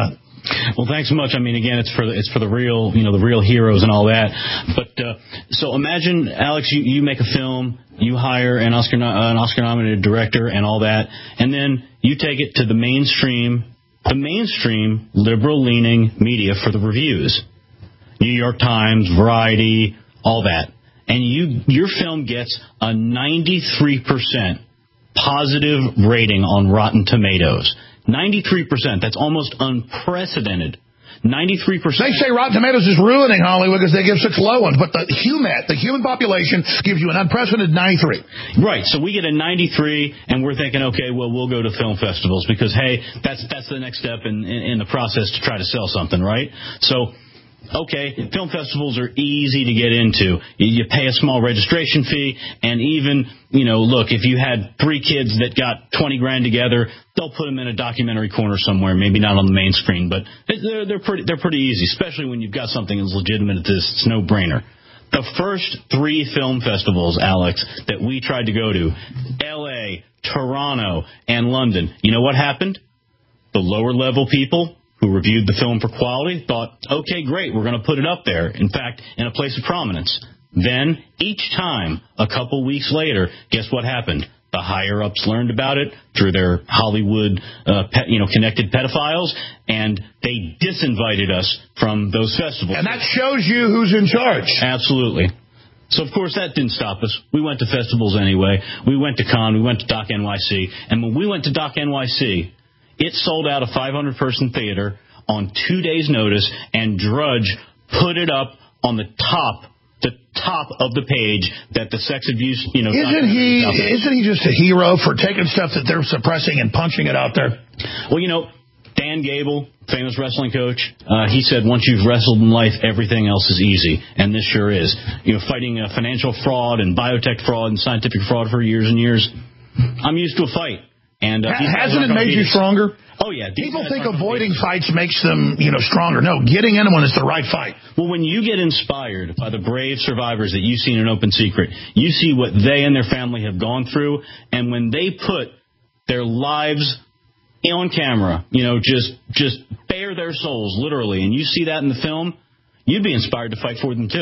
Well, thanks so much. I mean, again, it's for the, it's for the real, you know, the real heroes and all that. But uh, so imagine, Alex, you, you make a film, you hire an Oscar uh, an Oscar-nominated director and all that, and then you take it to the mainstream, the mainstream liberal-leaning media for the reviews, New York Times, Variety, all that, and you your film gets a ninety-three percent positive rating on Rotten Tomatoes. ninety-three percent. That's almost unprecedented. ninety-three percent. They say Rotten Tomatoes is ruining Hollywood because they give such low ones, but the human, the human population gives you an unprecedented ninety-three. Right. So we get a ninety-three, and we're thinking, okay, well, we'll go to film festivals because, hey, that's that's the next step in, in, in the process to try to sell something, right? So, okay, film festivals are easy to get into. You pay a small registration fee, and even, you know, look, if you had three kids that got twenty grand together, they'll put them in a documentary corner somewhere, maybe not on the main screen, but they're, they're pretty they're pretty easy, especially when you've got something as legitimate as this. It's no brainer. The first three film festivals, Alex, that we tried to go to, L A, Toronto, and London, you know what happened? The lower level people who reviewed the film for quality thought, okay, great, we're going to put it up there, in fact, in a place of prominence. Then, each time, a couple weeks later, guess what happened? The higher-ups learned about it through their Hollywood, uh, pe- you know, connected pedophiles, and they disinvited us from those festivals. And that shows you who's in charge. Absolutely. So, of course, that didn't stop us. We went to festivals anyway. We went to Cannes. We went to Doc N Y C. And when we went to Doc N Y C, it sold out a five hundred person theater on two days' notice, and Drudge put it up on the top, the top of the page that the sex abuse, you know. Isn't he? Isn't he just a hero for taking stuff that they're suppressing and punching it out there? Well, you know, Dan Gable, famous wrestling coach, uh, he said, once you've wrestled in life, everything else is easy, and this sure is. You know, fighting uh, financial fraud and biotech fraud and scientific fraud for years and years. I'm used to a fight. And uh, hasn't it made you stronger? Oh, yeah. People think avoiding fights makes them, you know, stronger. No, getting into one is the right fight. Well, when you get inspired by the brave survivors that you've seen in Open Secret, you see what they and their family have gone through, and when they put their lives on camera, you know, just just bare their souls, literally, and you see that in the film, you'd be inspired to fight for them, too.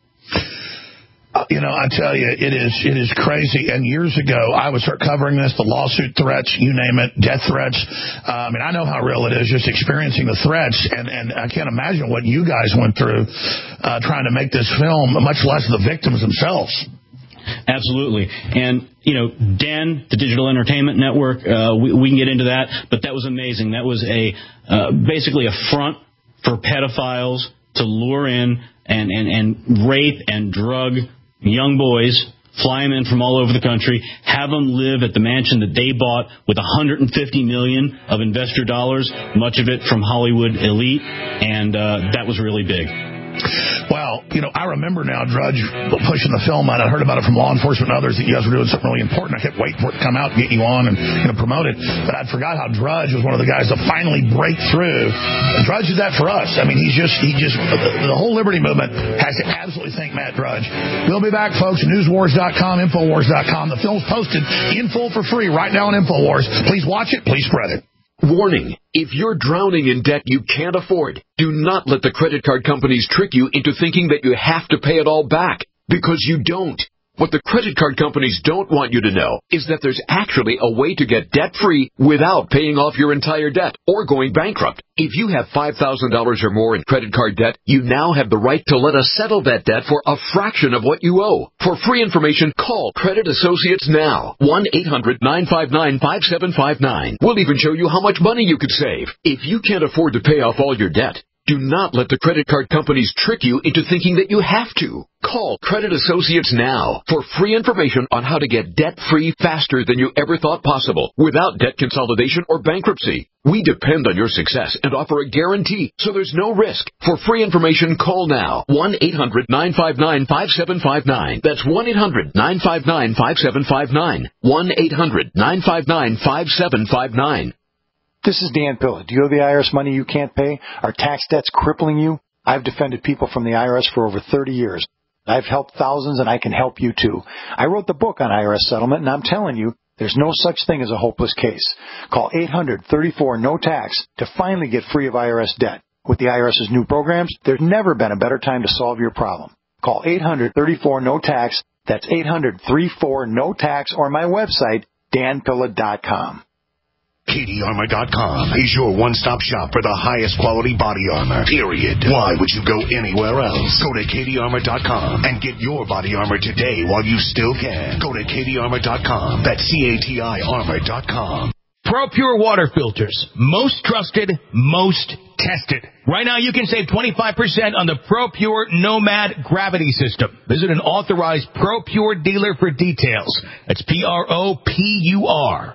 Uh, you know, I tell you, it is it is crazy. And years ago, I would start covering this, the lawsuit threats, you name it, death threats. Uh, I mean, I know how real it is just experiencing the threats. And, and I can't imagine what you guys went through uh, trying to make this film, much less the victims themselves. Absolutely. And, you know, D E N, the Digital Entertainment Network, uh, we, we can get into that. But that was amazing. That was a uh, basically a front for pedophiles to lure in and, and, and rape and drug young boys, fly them in from all over the country, have them live at the mansion that they bought with one hundred fifty million dollars of investor dollars, much of it from Hollywood elite, and uh, that was really big. Well, you know, I remember now, Drudge, pushing the film out. I heard about it from law enforcement and others that you guys were doing something really important. I kept waiting for it to come out and get you on and, you know, promote it. But I forgot how Drudge was one of the guys to finally break through. And Drudge did that for us. I mean, he's just, he just, the, the whole liberty movement has to absolutely thank Matt Drudge. We'll be back, folks. Newswars dot com, Infowars dot com. The film's posted in full for free right now on Infowars. Please watch it. Please spread it. Warning, if you're drowning in debt you can't afford, do not let the credit card companies trick you into thinking that you have to pay it all back, because you don't. What the credit card companies don't want you to know is that there's actually a way to get debt-free without paying off your entire debt or going bankrupt. If you have five thousand dollars or more in credit card debt, you now have the right to let us settle that debt for a fraction of what you owe. For free information, call Credit Associates now. one eight hundred nine five nine five seven five nine. We'll even show you how much money you could save. If you can't afford to pay off all your debt, do not let the credit card companies trick you into thinking that you have to. Call Credit Associates now for free information on how to get debt-free faster than you ever thought possible without debt consolidation or bankruptcy. We depend on your success and offer a guarantee, so there's no risk. For free information, call now. one eight hundred nine five nine five seven five nine. That's one eight hundred nine five nine five seven five nine. one eight hundred nine five nine five seven five nine. This is Dan Pilla. Do you owe the I R S money you can't pay? Are tax debts crippling you? I've defended people from the I R S for over thirty years. I've helped thousands, and I can help you too. I wrote the book on I R S settlement, and I'm telling you, There's no such thing as a hopeless case. Call eight hundred, thirty-four, no tax to finally get free of I R S debt. With the IRS's new programs, there's never been a better time to solve your problem. Call eight hundred, thirty-four, no tax. That's eight hundred, thirty-four, no tax, or my website, dan pilla dot com. Katie Armor dot com is your one-stop shop for the highest quality body armor, period. Why would you go anywhere else? Go to Katie Armor dot com and get your body armor today while you still can. Go to Katie Armor dot com. That's C A T I Armor dot com. ProPure water filters. Most trusted, most tested. Right now you can save twenty-five percent on the ProPure Nomad Gravity System. Visit an authorized ProPure dealer for details. That's P R O P U R.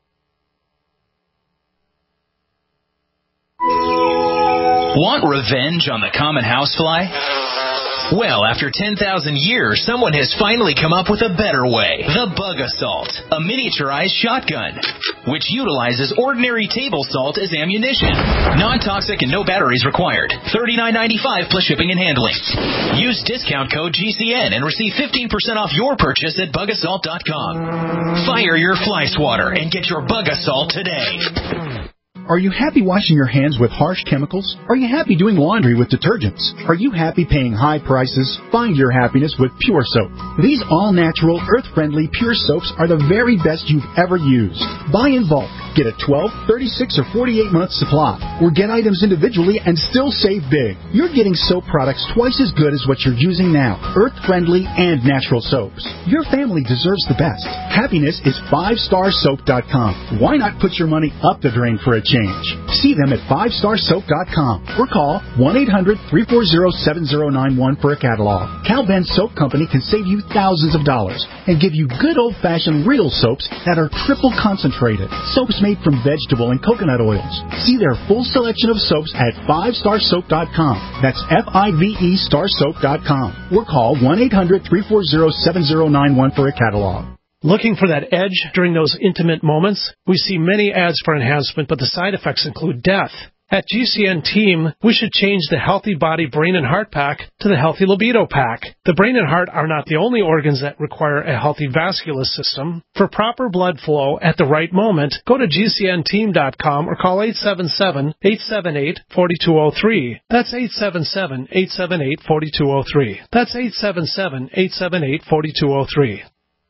Want revenge on the common housefly? Well, after ten thousand years, someone has finally come up with a better way. The Bug Assault, a miniaturized shotgun, which utilizes ordinary table salt as ammunition. Non-toxic and no batteries required. thirty-nine ninety-five plus shipping and handling. Use discount code G C N and receive fifteen percent off your purchase at bug assault dot com. Fire your fly swatter and get your Bug Assault today. Are you happy washing your hands with harsh chemicals? Are you happy doing laundry with detergents? Are you happy paying high prices? Find your happiness with Pure Soap. These all-natural, earth-friendly Pure Soaps are the very best you've ever used. Buy in bulk. Get a twelve, thirty-six, or forty-eight month supply. Or get items individually and still save big. You're getting soap products twice as good as what you're using now. Earth-friendly and natural soaps. Your family deserves the best. Happiness is five star soap dot com. Why not put your money up the drain for a change? See them at five star soap dot com or call one eight hundred, three four zero, seven zero nine one for a catalog. Cal Ben Soap Company can save you thousands of dollars and give you good old-fashioned real soaps that are triple concentrated. Soaps made from vegetable and coconut oils. See their full selection of soaps at five star soap dot com. That's F I V E star soap dot com. Or call one eight hundred, three four zero, seven zero nine one for a catalog. Looking for that edge during those intimate moments? We see many ads for enhancement, but the side effects include death. At G C N Team, we should change the Healthy Body Brain and Heart Pack to the Healthy Libido Pack. The brain and heart are not the only organs that require a healthy vascular system. For proper blood flow at the right moment, go to G C N team dot com or call eight seven seven, eight seven eight, four two zero three. That's eight seven seven, eight seven eight, four two zero three. That's eight seven seven, eight seven eight, four two zero three.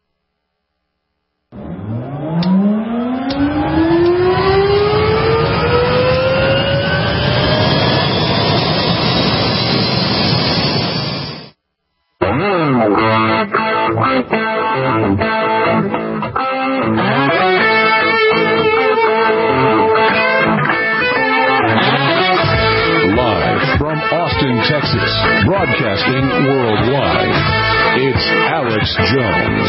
Live from Austin, Texas, broadcasting worldwide, it's Alex Jones.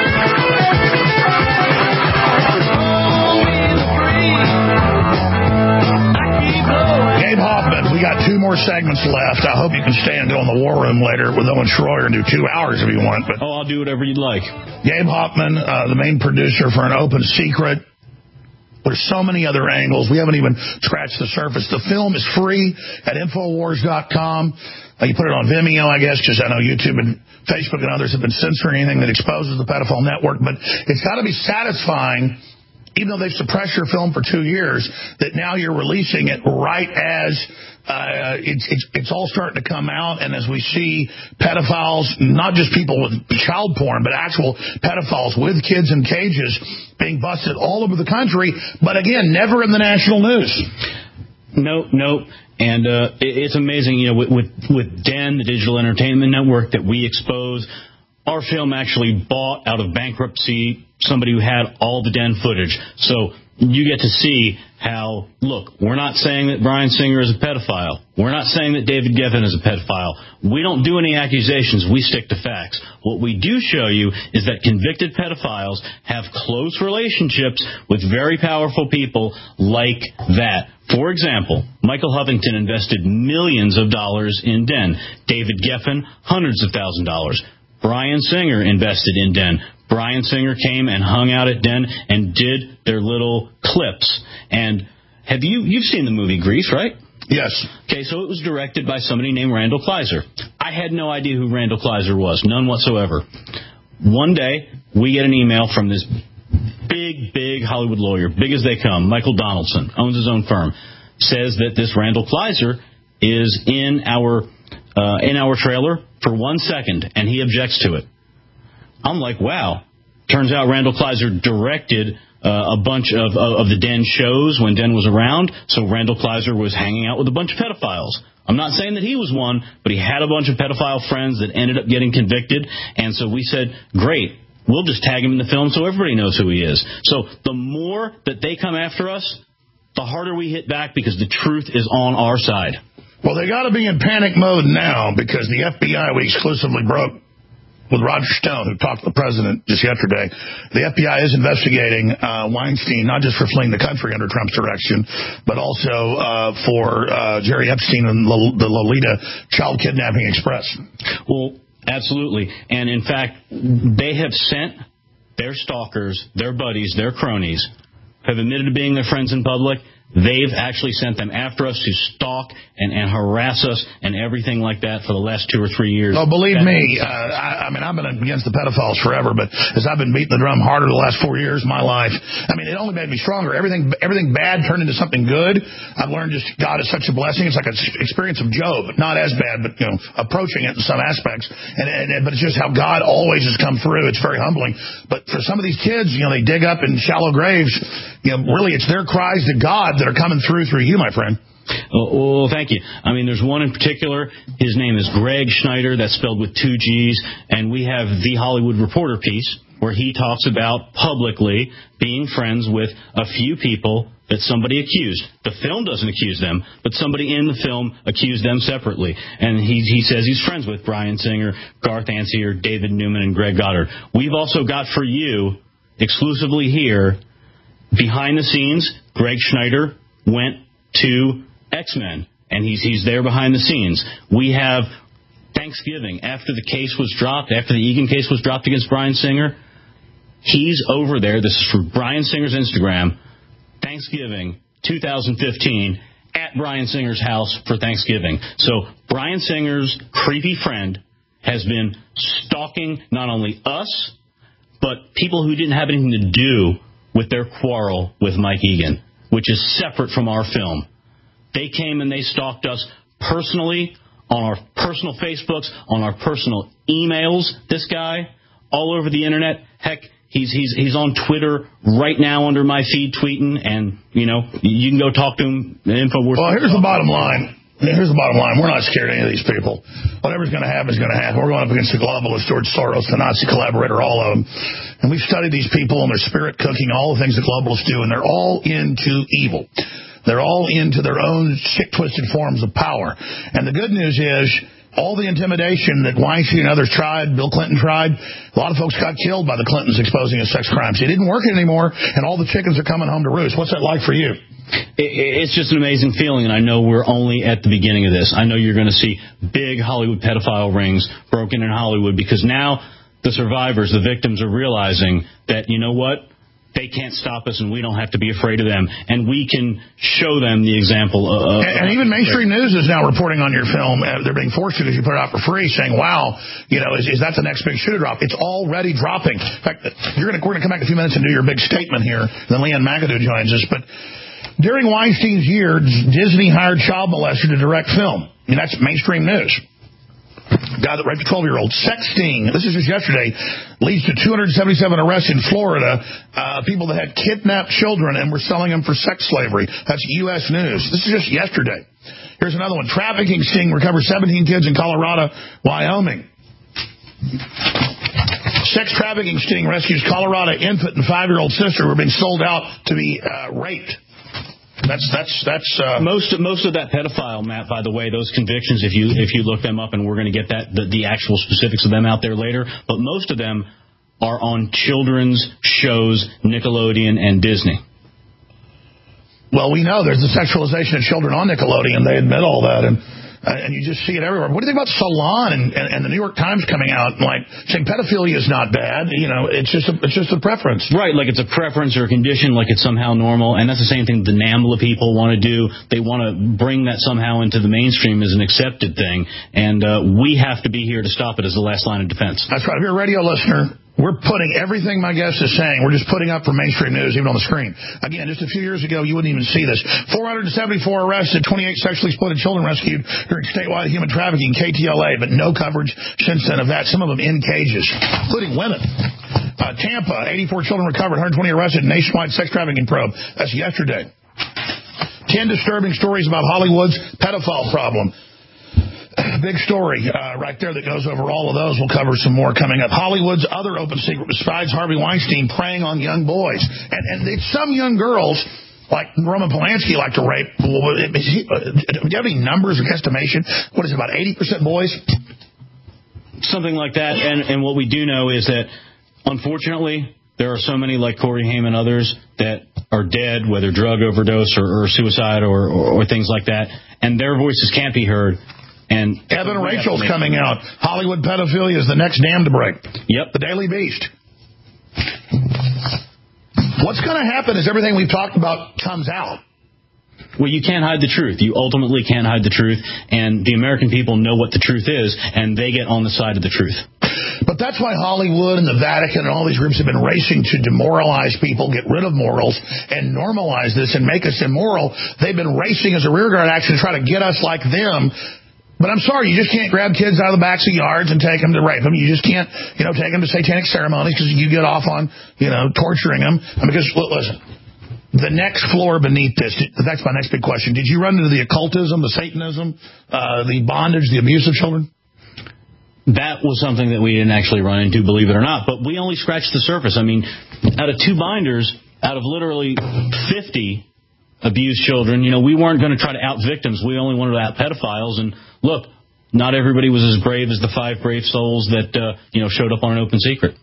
Gabe Hoffman, we got two more segments left. I hope you can stay and go in the war room later with Owen Schroyer and do two hours if you want. But oh, I'll do whatever you'd like. Gabe Hoffman, uh, the main producer for An Open Secret. There's so many other angles. We haven't even scratched the surface. The film is free at infowars dot com. Uh, you put it on Vimeo, I guess, because I know YouTube and Facebook and others have been censoring anything that exposes the pedophile network. But it's got to be satisfying, even though they've suppressed your film for two years, that now you're releasing it right as uh, it's, it's it's all starting to come out. And as we see pedophiles, not just people with child porn, but actual pedophiles with kids in cages being busted all over the country, but again, never in the national news. No, no. And uh, it, it's amazing, you know, with, with, with Den, the Digital Entertainment Network that we expose, our film actually bought out of bankruptcy somebody who had all the Den footage. So you get to see how, look, we're not saying that Bryan Singer is a pedophile. We're not saying that David Geffen is a pedophile. We don't do any accusations. We stick to facts. What we do show you is that convicted pedophiles have close relationships with very powerful people like that. For example, Michael Hovington invested millions of dollars in Den. David Geffen, hundreds of thousand dollars. Bryan Singer invested in Den. Bryan Singer came and hung out at Den and did their little clips. And have you, you've seen the movie Grease, right? Yes. Okay, so it was directed by somebody named Randall Kleiser. I had no idea who Randall Kleiser was, none whatsoever. One day, we get an email from this big, big Hollywood lawyer, big as they come, Michael Donaldson, owns his own firm, says that this Randall Kleiser is in our uh, in our trailer for one second, and he objects to it. I'm like, wow. Turns out Randall Kleiser directed uh, a bunch of, of, of the Den shows when Den was around, so Randall Kleiser was hanging out with a bunch of pedophiles. I'm not saying that he was one, but he had a bunch of pedophile friends that ended up getting convicted, and so we said, great, we'll just tag him in the film so everybody knows who he is. So the more that they come after us, the harder we hit back because the truth is on our side. Well, they got to be in panic mode now because the F B I, we exclusively broke with Roger Stone, who talked to the president just yesterday. The F B I is investigating uh, Weinstein, not just for fleeing the country under Trump's direction, but also uh, for uh, Jerry Epstein and L- the Lolita Child Kidnapping Express. Well, absolutely. And, in fact, they have sent their stalkers, their buddies, their cronies, have admitted to being their friends in public. They've actually sent them after us to stalk and, and harass us and everything like that for the last two or three years. Oh, believe that me, uh, I, I mean, I've been against the pedophiles forever, but as I've been beating the drum harder the last four years of my life, I mean, it only made me stronger. Everything everything bad turned into something good. I've learned just God is such a blessing. It's like an experience of Job, not as bad, but, you know, approaching it in some aspects. And, and But it's just how God always has come through. It's very humbling. But for some of these kids, you know, they dig up in shallow graves. You know, really, it's their cries to God that are coming through through you, my friend. Oh, well, thank you. I mean, there's one in particular. His name is Greg Schneider. That's spelled with two G's. And we have the Hollywood Reporter piece where he talks about publicly being friends with a few people that somebody accused. The film doesn't accuse them, but somebody in the film accused them separately. And he, he says he's friends with Bryan Singer, Garth Ancier, David Newman, and Greg Goddard. We've also got for you, exclusively here, behind the scenes, Greg Schneider went to X-Men, and he's he's there behind the scenes. We have Thanksgiving, after the case was dropped, after the Egan case was dropped against Bryan Singer, he's over there. This is for Bryan Singer's Instagram, Thanksgiving twenty fifteen, at Bryan Singer's house for Thanksgiving. So Bryan Singer's creepy friend has been stalking not only us, but people who didn't have anything to do with their quarrel with Mike Egan, which is separate from our film. They came and they stalked us personally on our personal Facebooks, on our personal emails, this guy, all over the internet. Heck, he's he's he's on Twitter right now under my feed tweeting, and, you know, you can go talk to him at InfoWars. Well, here's the bottom line. Here's the bottom line. We're not scared of any of these people. Whatever's going to happen is going to happen. We're going up against the globalists, George Soros, the Nazi collaborator, all of them. And we've studied these people and their spirit cooking, all the things that globalists do, and they're all into evil. They're all into their own sick-twisted forms of power. And the good news is, all the intimidation that Weinstein and others tried, Bill Clinton tried, a lot of folks got killed by the Clintons exposing his sex crimes. It didn't work anymore, and all the chickens are coming home to roost. What's that like for you? It's just an amazing feeling, and I know we're only at the beginning of this. I know you're going to see big Hollywood pedophile rings broken in Hollywood because now the survivors, the victims, are realizing that, you know what? They can't stop us, and we don't have to be afraid of them. And we can show them the example of... And, and even mainstream news is now reporting on your film. Uh, they're being forced to because you put it out for free, saying, wow, you know, is, is that the next big shoe to drop? It's already dropping. In fact, you're gonna, we're going to come back in a few minutes and do your big statement here. Then Leanne McAdoo joins us. But during Weinstein's year, Disney hired child molester to direct film. I mean, that's mainstream news. Guy that raped a twelve-year-old. Sexting, this is just yesterday, leads to two hundred seventy-seven arrests in Florida. Uh, people that had kidnapped children and were selling them for sex slavery. That's U S News. This is just yesterday. Here's another one. Trafficking sting recovers seventeen kids in Colorado, Wyoming. Sex trafficking sting rescues Colorado infant and five-year-old sister who were being sold out to be uh, raped. That's that's that's uh, most of, most of that pedophile, Matt. By the way, those convictions, if you if you look them up, and we're going to get that the, the actual specifics of them out there later. But most of them are on children's shows, Nickelodeon and Disney. Well, we know there's the sexualization of children on Nickelodeon. They admit all that, and and you just see it everywhere. What do you think about Salon and, and, and the New York Times coming out and like saying pedophilia is not bad? You know, it's just a, it's just a preference. Right, like it's a preference or a condition, like it's somehow normal. And that's the same thing the NAMBLA people want to do. They want to bring that somehow into the mainstream as an accepted thing. And uh, we have to be here to stop it as the last line of defense. That's right. If you're a radio listener, We're putting everything my guest is saying, we're just putting up for mainstream news, even on the screen. Again, just a few years ago, you wouldn't even see this. four hundred seventy-four arrested, twenty-eight sexually exploited children rescued during statewide human trafficking, K T L A, but no coverage since then of that. Some of them in cages, including women. Uh, Tampa, eighty-four children recovered, one hundred twenty arrested, nationwide sex trafficking probe. That's yesterday. Ten disturbing stories about Hollywood's pedophile problem. Big story uh, right there that goes over all of those. We'll cover some more coming up. Hollywood's other open secret besides Harvey Weinstein preying on young boys. And, and it's some young girls, like Roman Polanski, like to rape. Do you have any numbers or estimation? What is it, about eighty percent boys? Something like that. And, and what we do know is that, unfortunately, there are so many like Corey Haim and others that are dead, whether drug overdose or, or suicide or, or, or things like that. And their voices can't be heard. And Evan Rachel's coming out. Hollywood pedophilia is the next dam to break. Yep. The Daily Beast. What's going to happen is everything we've talked about comes out. Well, you can't hide the truth. You ultimately can't hide the truth. And the American people know what the truth is, and they get on the side of the truth. But that's why Hollywood and the Vatican and all these groups have been racing to demoralize people, get rid of morals, and normalize this and make us immoral. They've been racing as a rearguard action to try to get us like them. But I'm sorry, you just can't grab kids out of the backs of yards and take them to rape them. You just can't, you know, take them to satanic ceremonies because you get off on, you know, torturing them. Because, listen, the next floor beneath this, that's my next big question. Did you run into the occultism, the Satanism, uh, the bondage, the abuse of children? That was something that we didn't actually run into, believe it or not. But we only scratched the surface. I mean, out of two binders, out of literally fifty abused children, you know, we weren't going to try to out victims. We only wanted to out pedophiles. And look, not everybody was as brave as the five brave souls that, uh, you know, showed up on an open secret.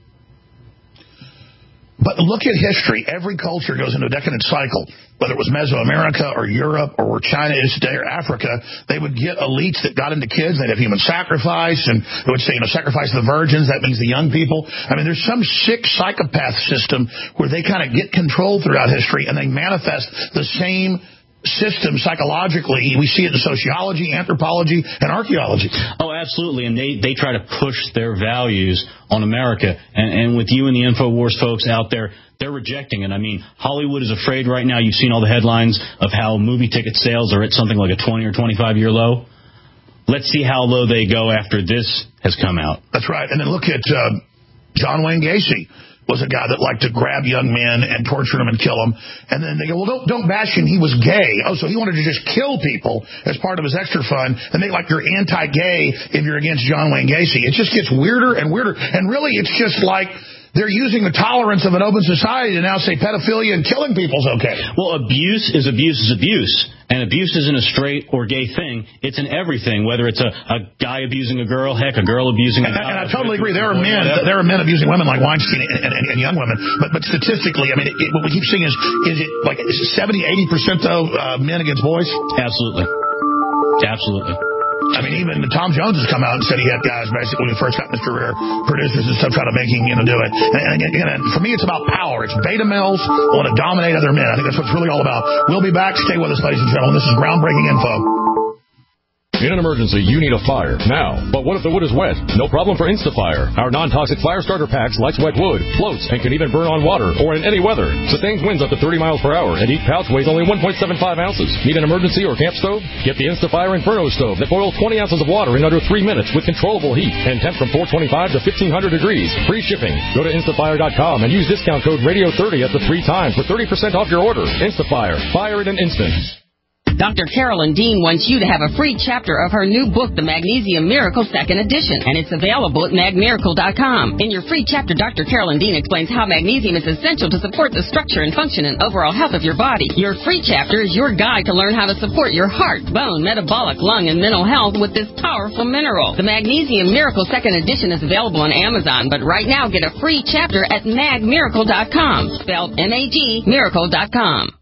But look at history. Every culture goes into a decadent cycle, whether it was Mesoamerica or Europe or where China is today or Africa. They would get elites that got into kids. They'd have human sacrifice, and they would say, you know, sacrifice the virgins. That means the young people. I mean, there's some sick psychopath system where they kind of get control throughout history, and they manifest the same system psychologically. We see it in sociology, anthropology, and archaeology. Oh, absolutely. And they, they try to push their values on America. And, and with you and the InfoWars folks out there, they're rejecting it. I mean, Hollywood is afraid right now. You've seen all the headlines of how movie ticket sales are at something like a twenty or twenty-five year low. Let's see how low they go after this has come out. That's right. And then look at uh, John Wayne Gacy. Was a guy that liked to grab young men and torture them and kill them. And then they go, well, don't don't bash him. He was gay. Oh, so he wanted to just kill people as part of his extra fun. And they like you're anti-gay if you're against John Wayne Gacy. It just gets weirder and weirder. And really, it's just like they're using the tolerance of an open society to now say pedophilia and killing people is okay. Well, abuse is abuse is abuse. And abuse isn't a straight or gay thing. It's in everything, whether it's a, a guy abusing a girl, heck, a girl abusing a guy. And, and I totally agree. There are men there are men abusing women like Weinstein and, and, and young women. But but statistically, I mean, it, it, what we keep seeing is, is it like is it seventy, eighty percent, though, uh, men against boys? Absolutely. Absolutely. I mean, even Tom Jones has come out and said he had guys basically when he first got in his career, producers and stuff trying to make him, you know, do it. And, and again, for me, it's about power. It's beta males want to dominate other men. I think that's what it's really all about. We'll be back. Stay with us, ladies and gentlemen. This is groundbreaking info. In an emergency, you need a fire now. But what if the wood is wet? No problem for Instafire. Our non-toxic fire starter packs lights wet wood, floats, and can even burn on water or in any weather. Sustains winds up to thirty miles per hour, and each pouch weighs only one point seven five ounces. Need an emergency or camp stove? Get the Instafire Inferno stove that boils twenty ounces of water in under three minutes with controllable heat and temp from four twenty-five to fifteen hundred degrees. Free shipping. Go to Instafire dot com and use discount code radio thirty at the three times for thirty percent off your order. Instafire. Fire in an instant. Doctor Carolyn Dean wants you to have a free chapter of her new book, The Magnesium Miracle Second Edition, and it's available at mag miracle dot com. In your free chapter, Doctor Carolyn Dean explains how magnesium is essential to support the structure and function and overall health of your body. Your free chapter is your guide to learn how to support your heart, bone, metabolic, lung, and mental health with this powerful mineral. The Magnesium Miracle Second Edition is available on Amazon, but right now get a free chapter at mag miracle dot com, spelled M A G miracle dot com.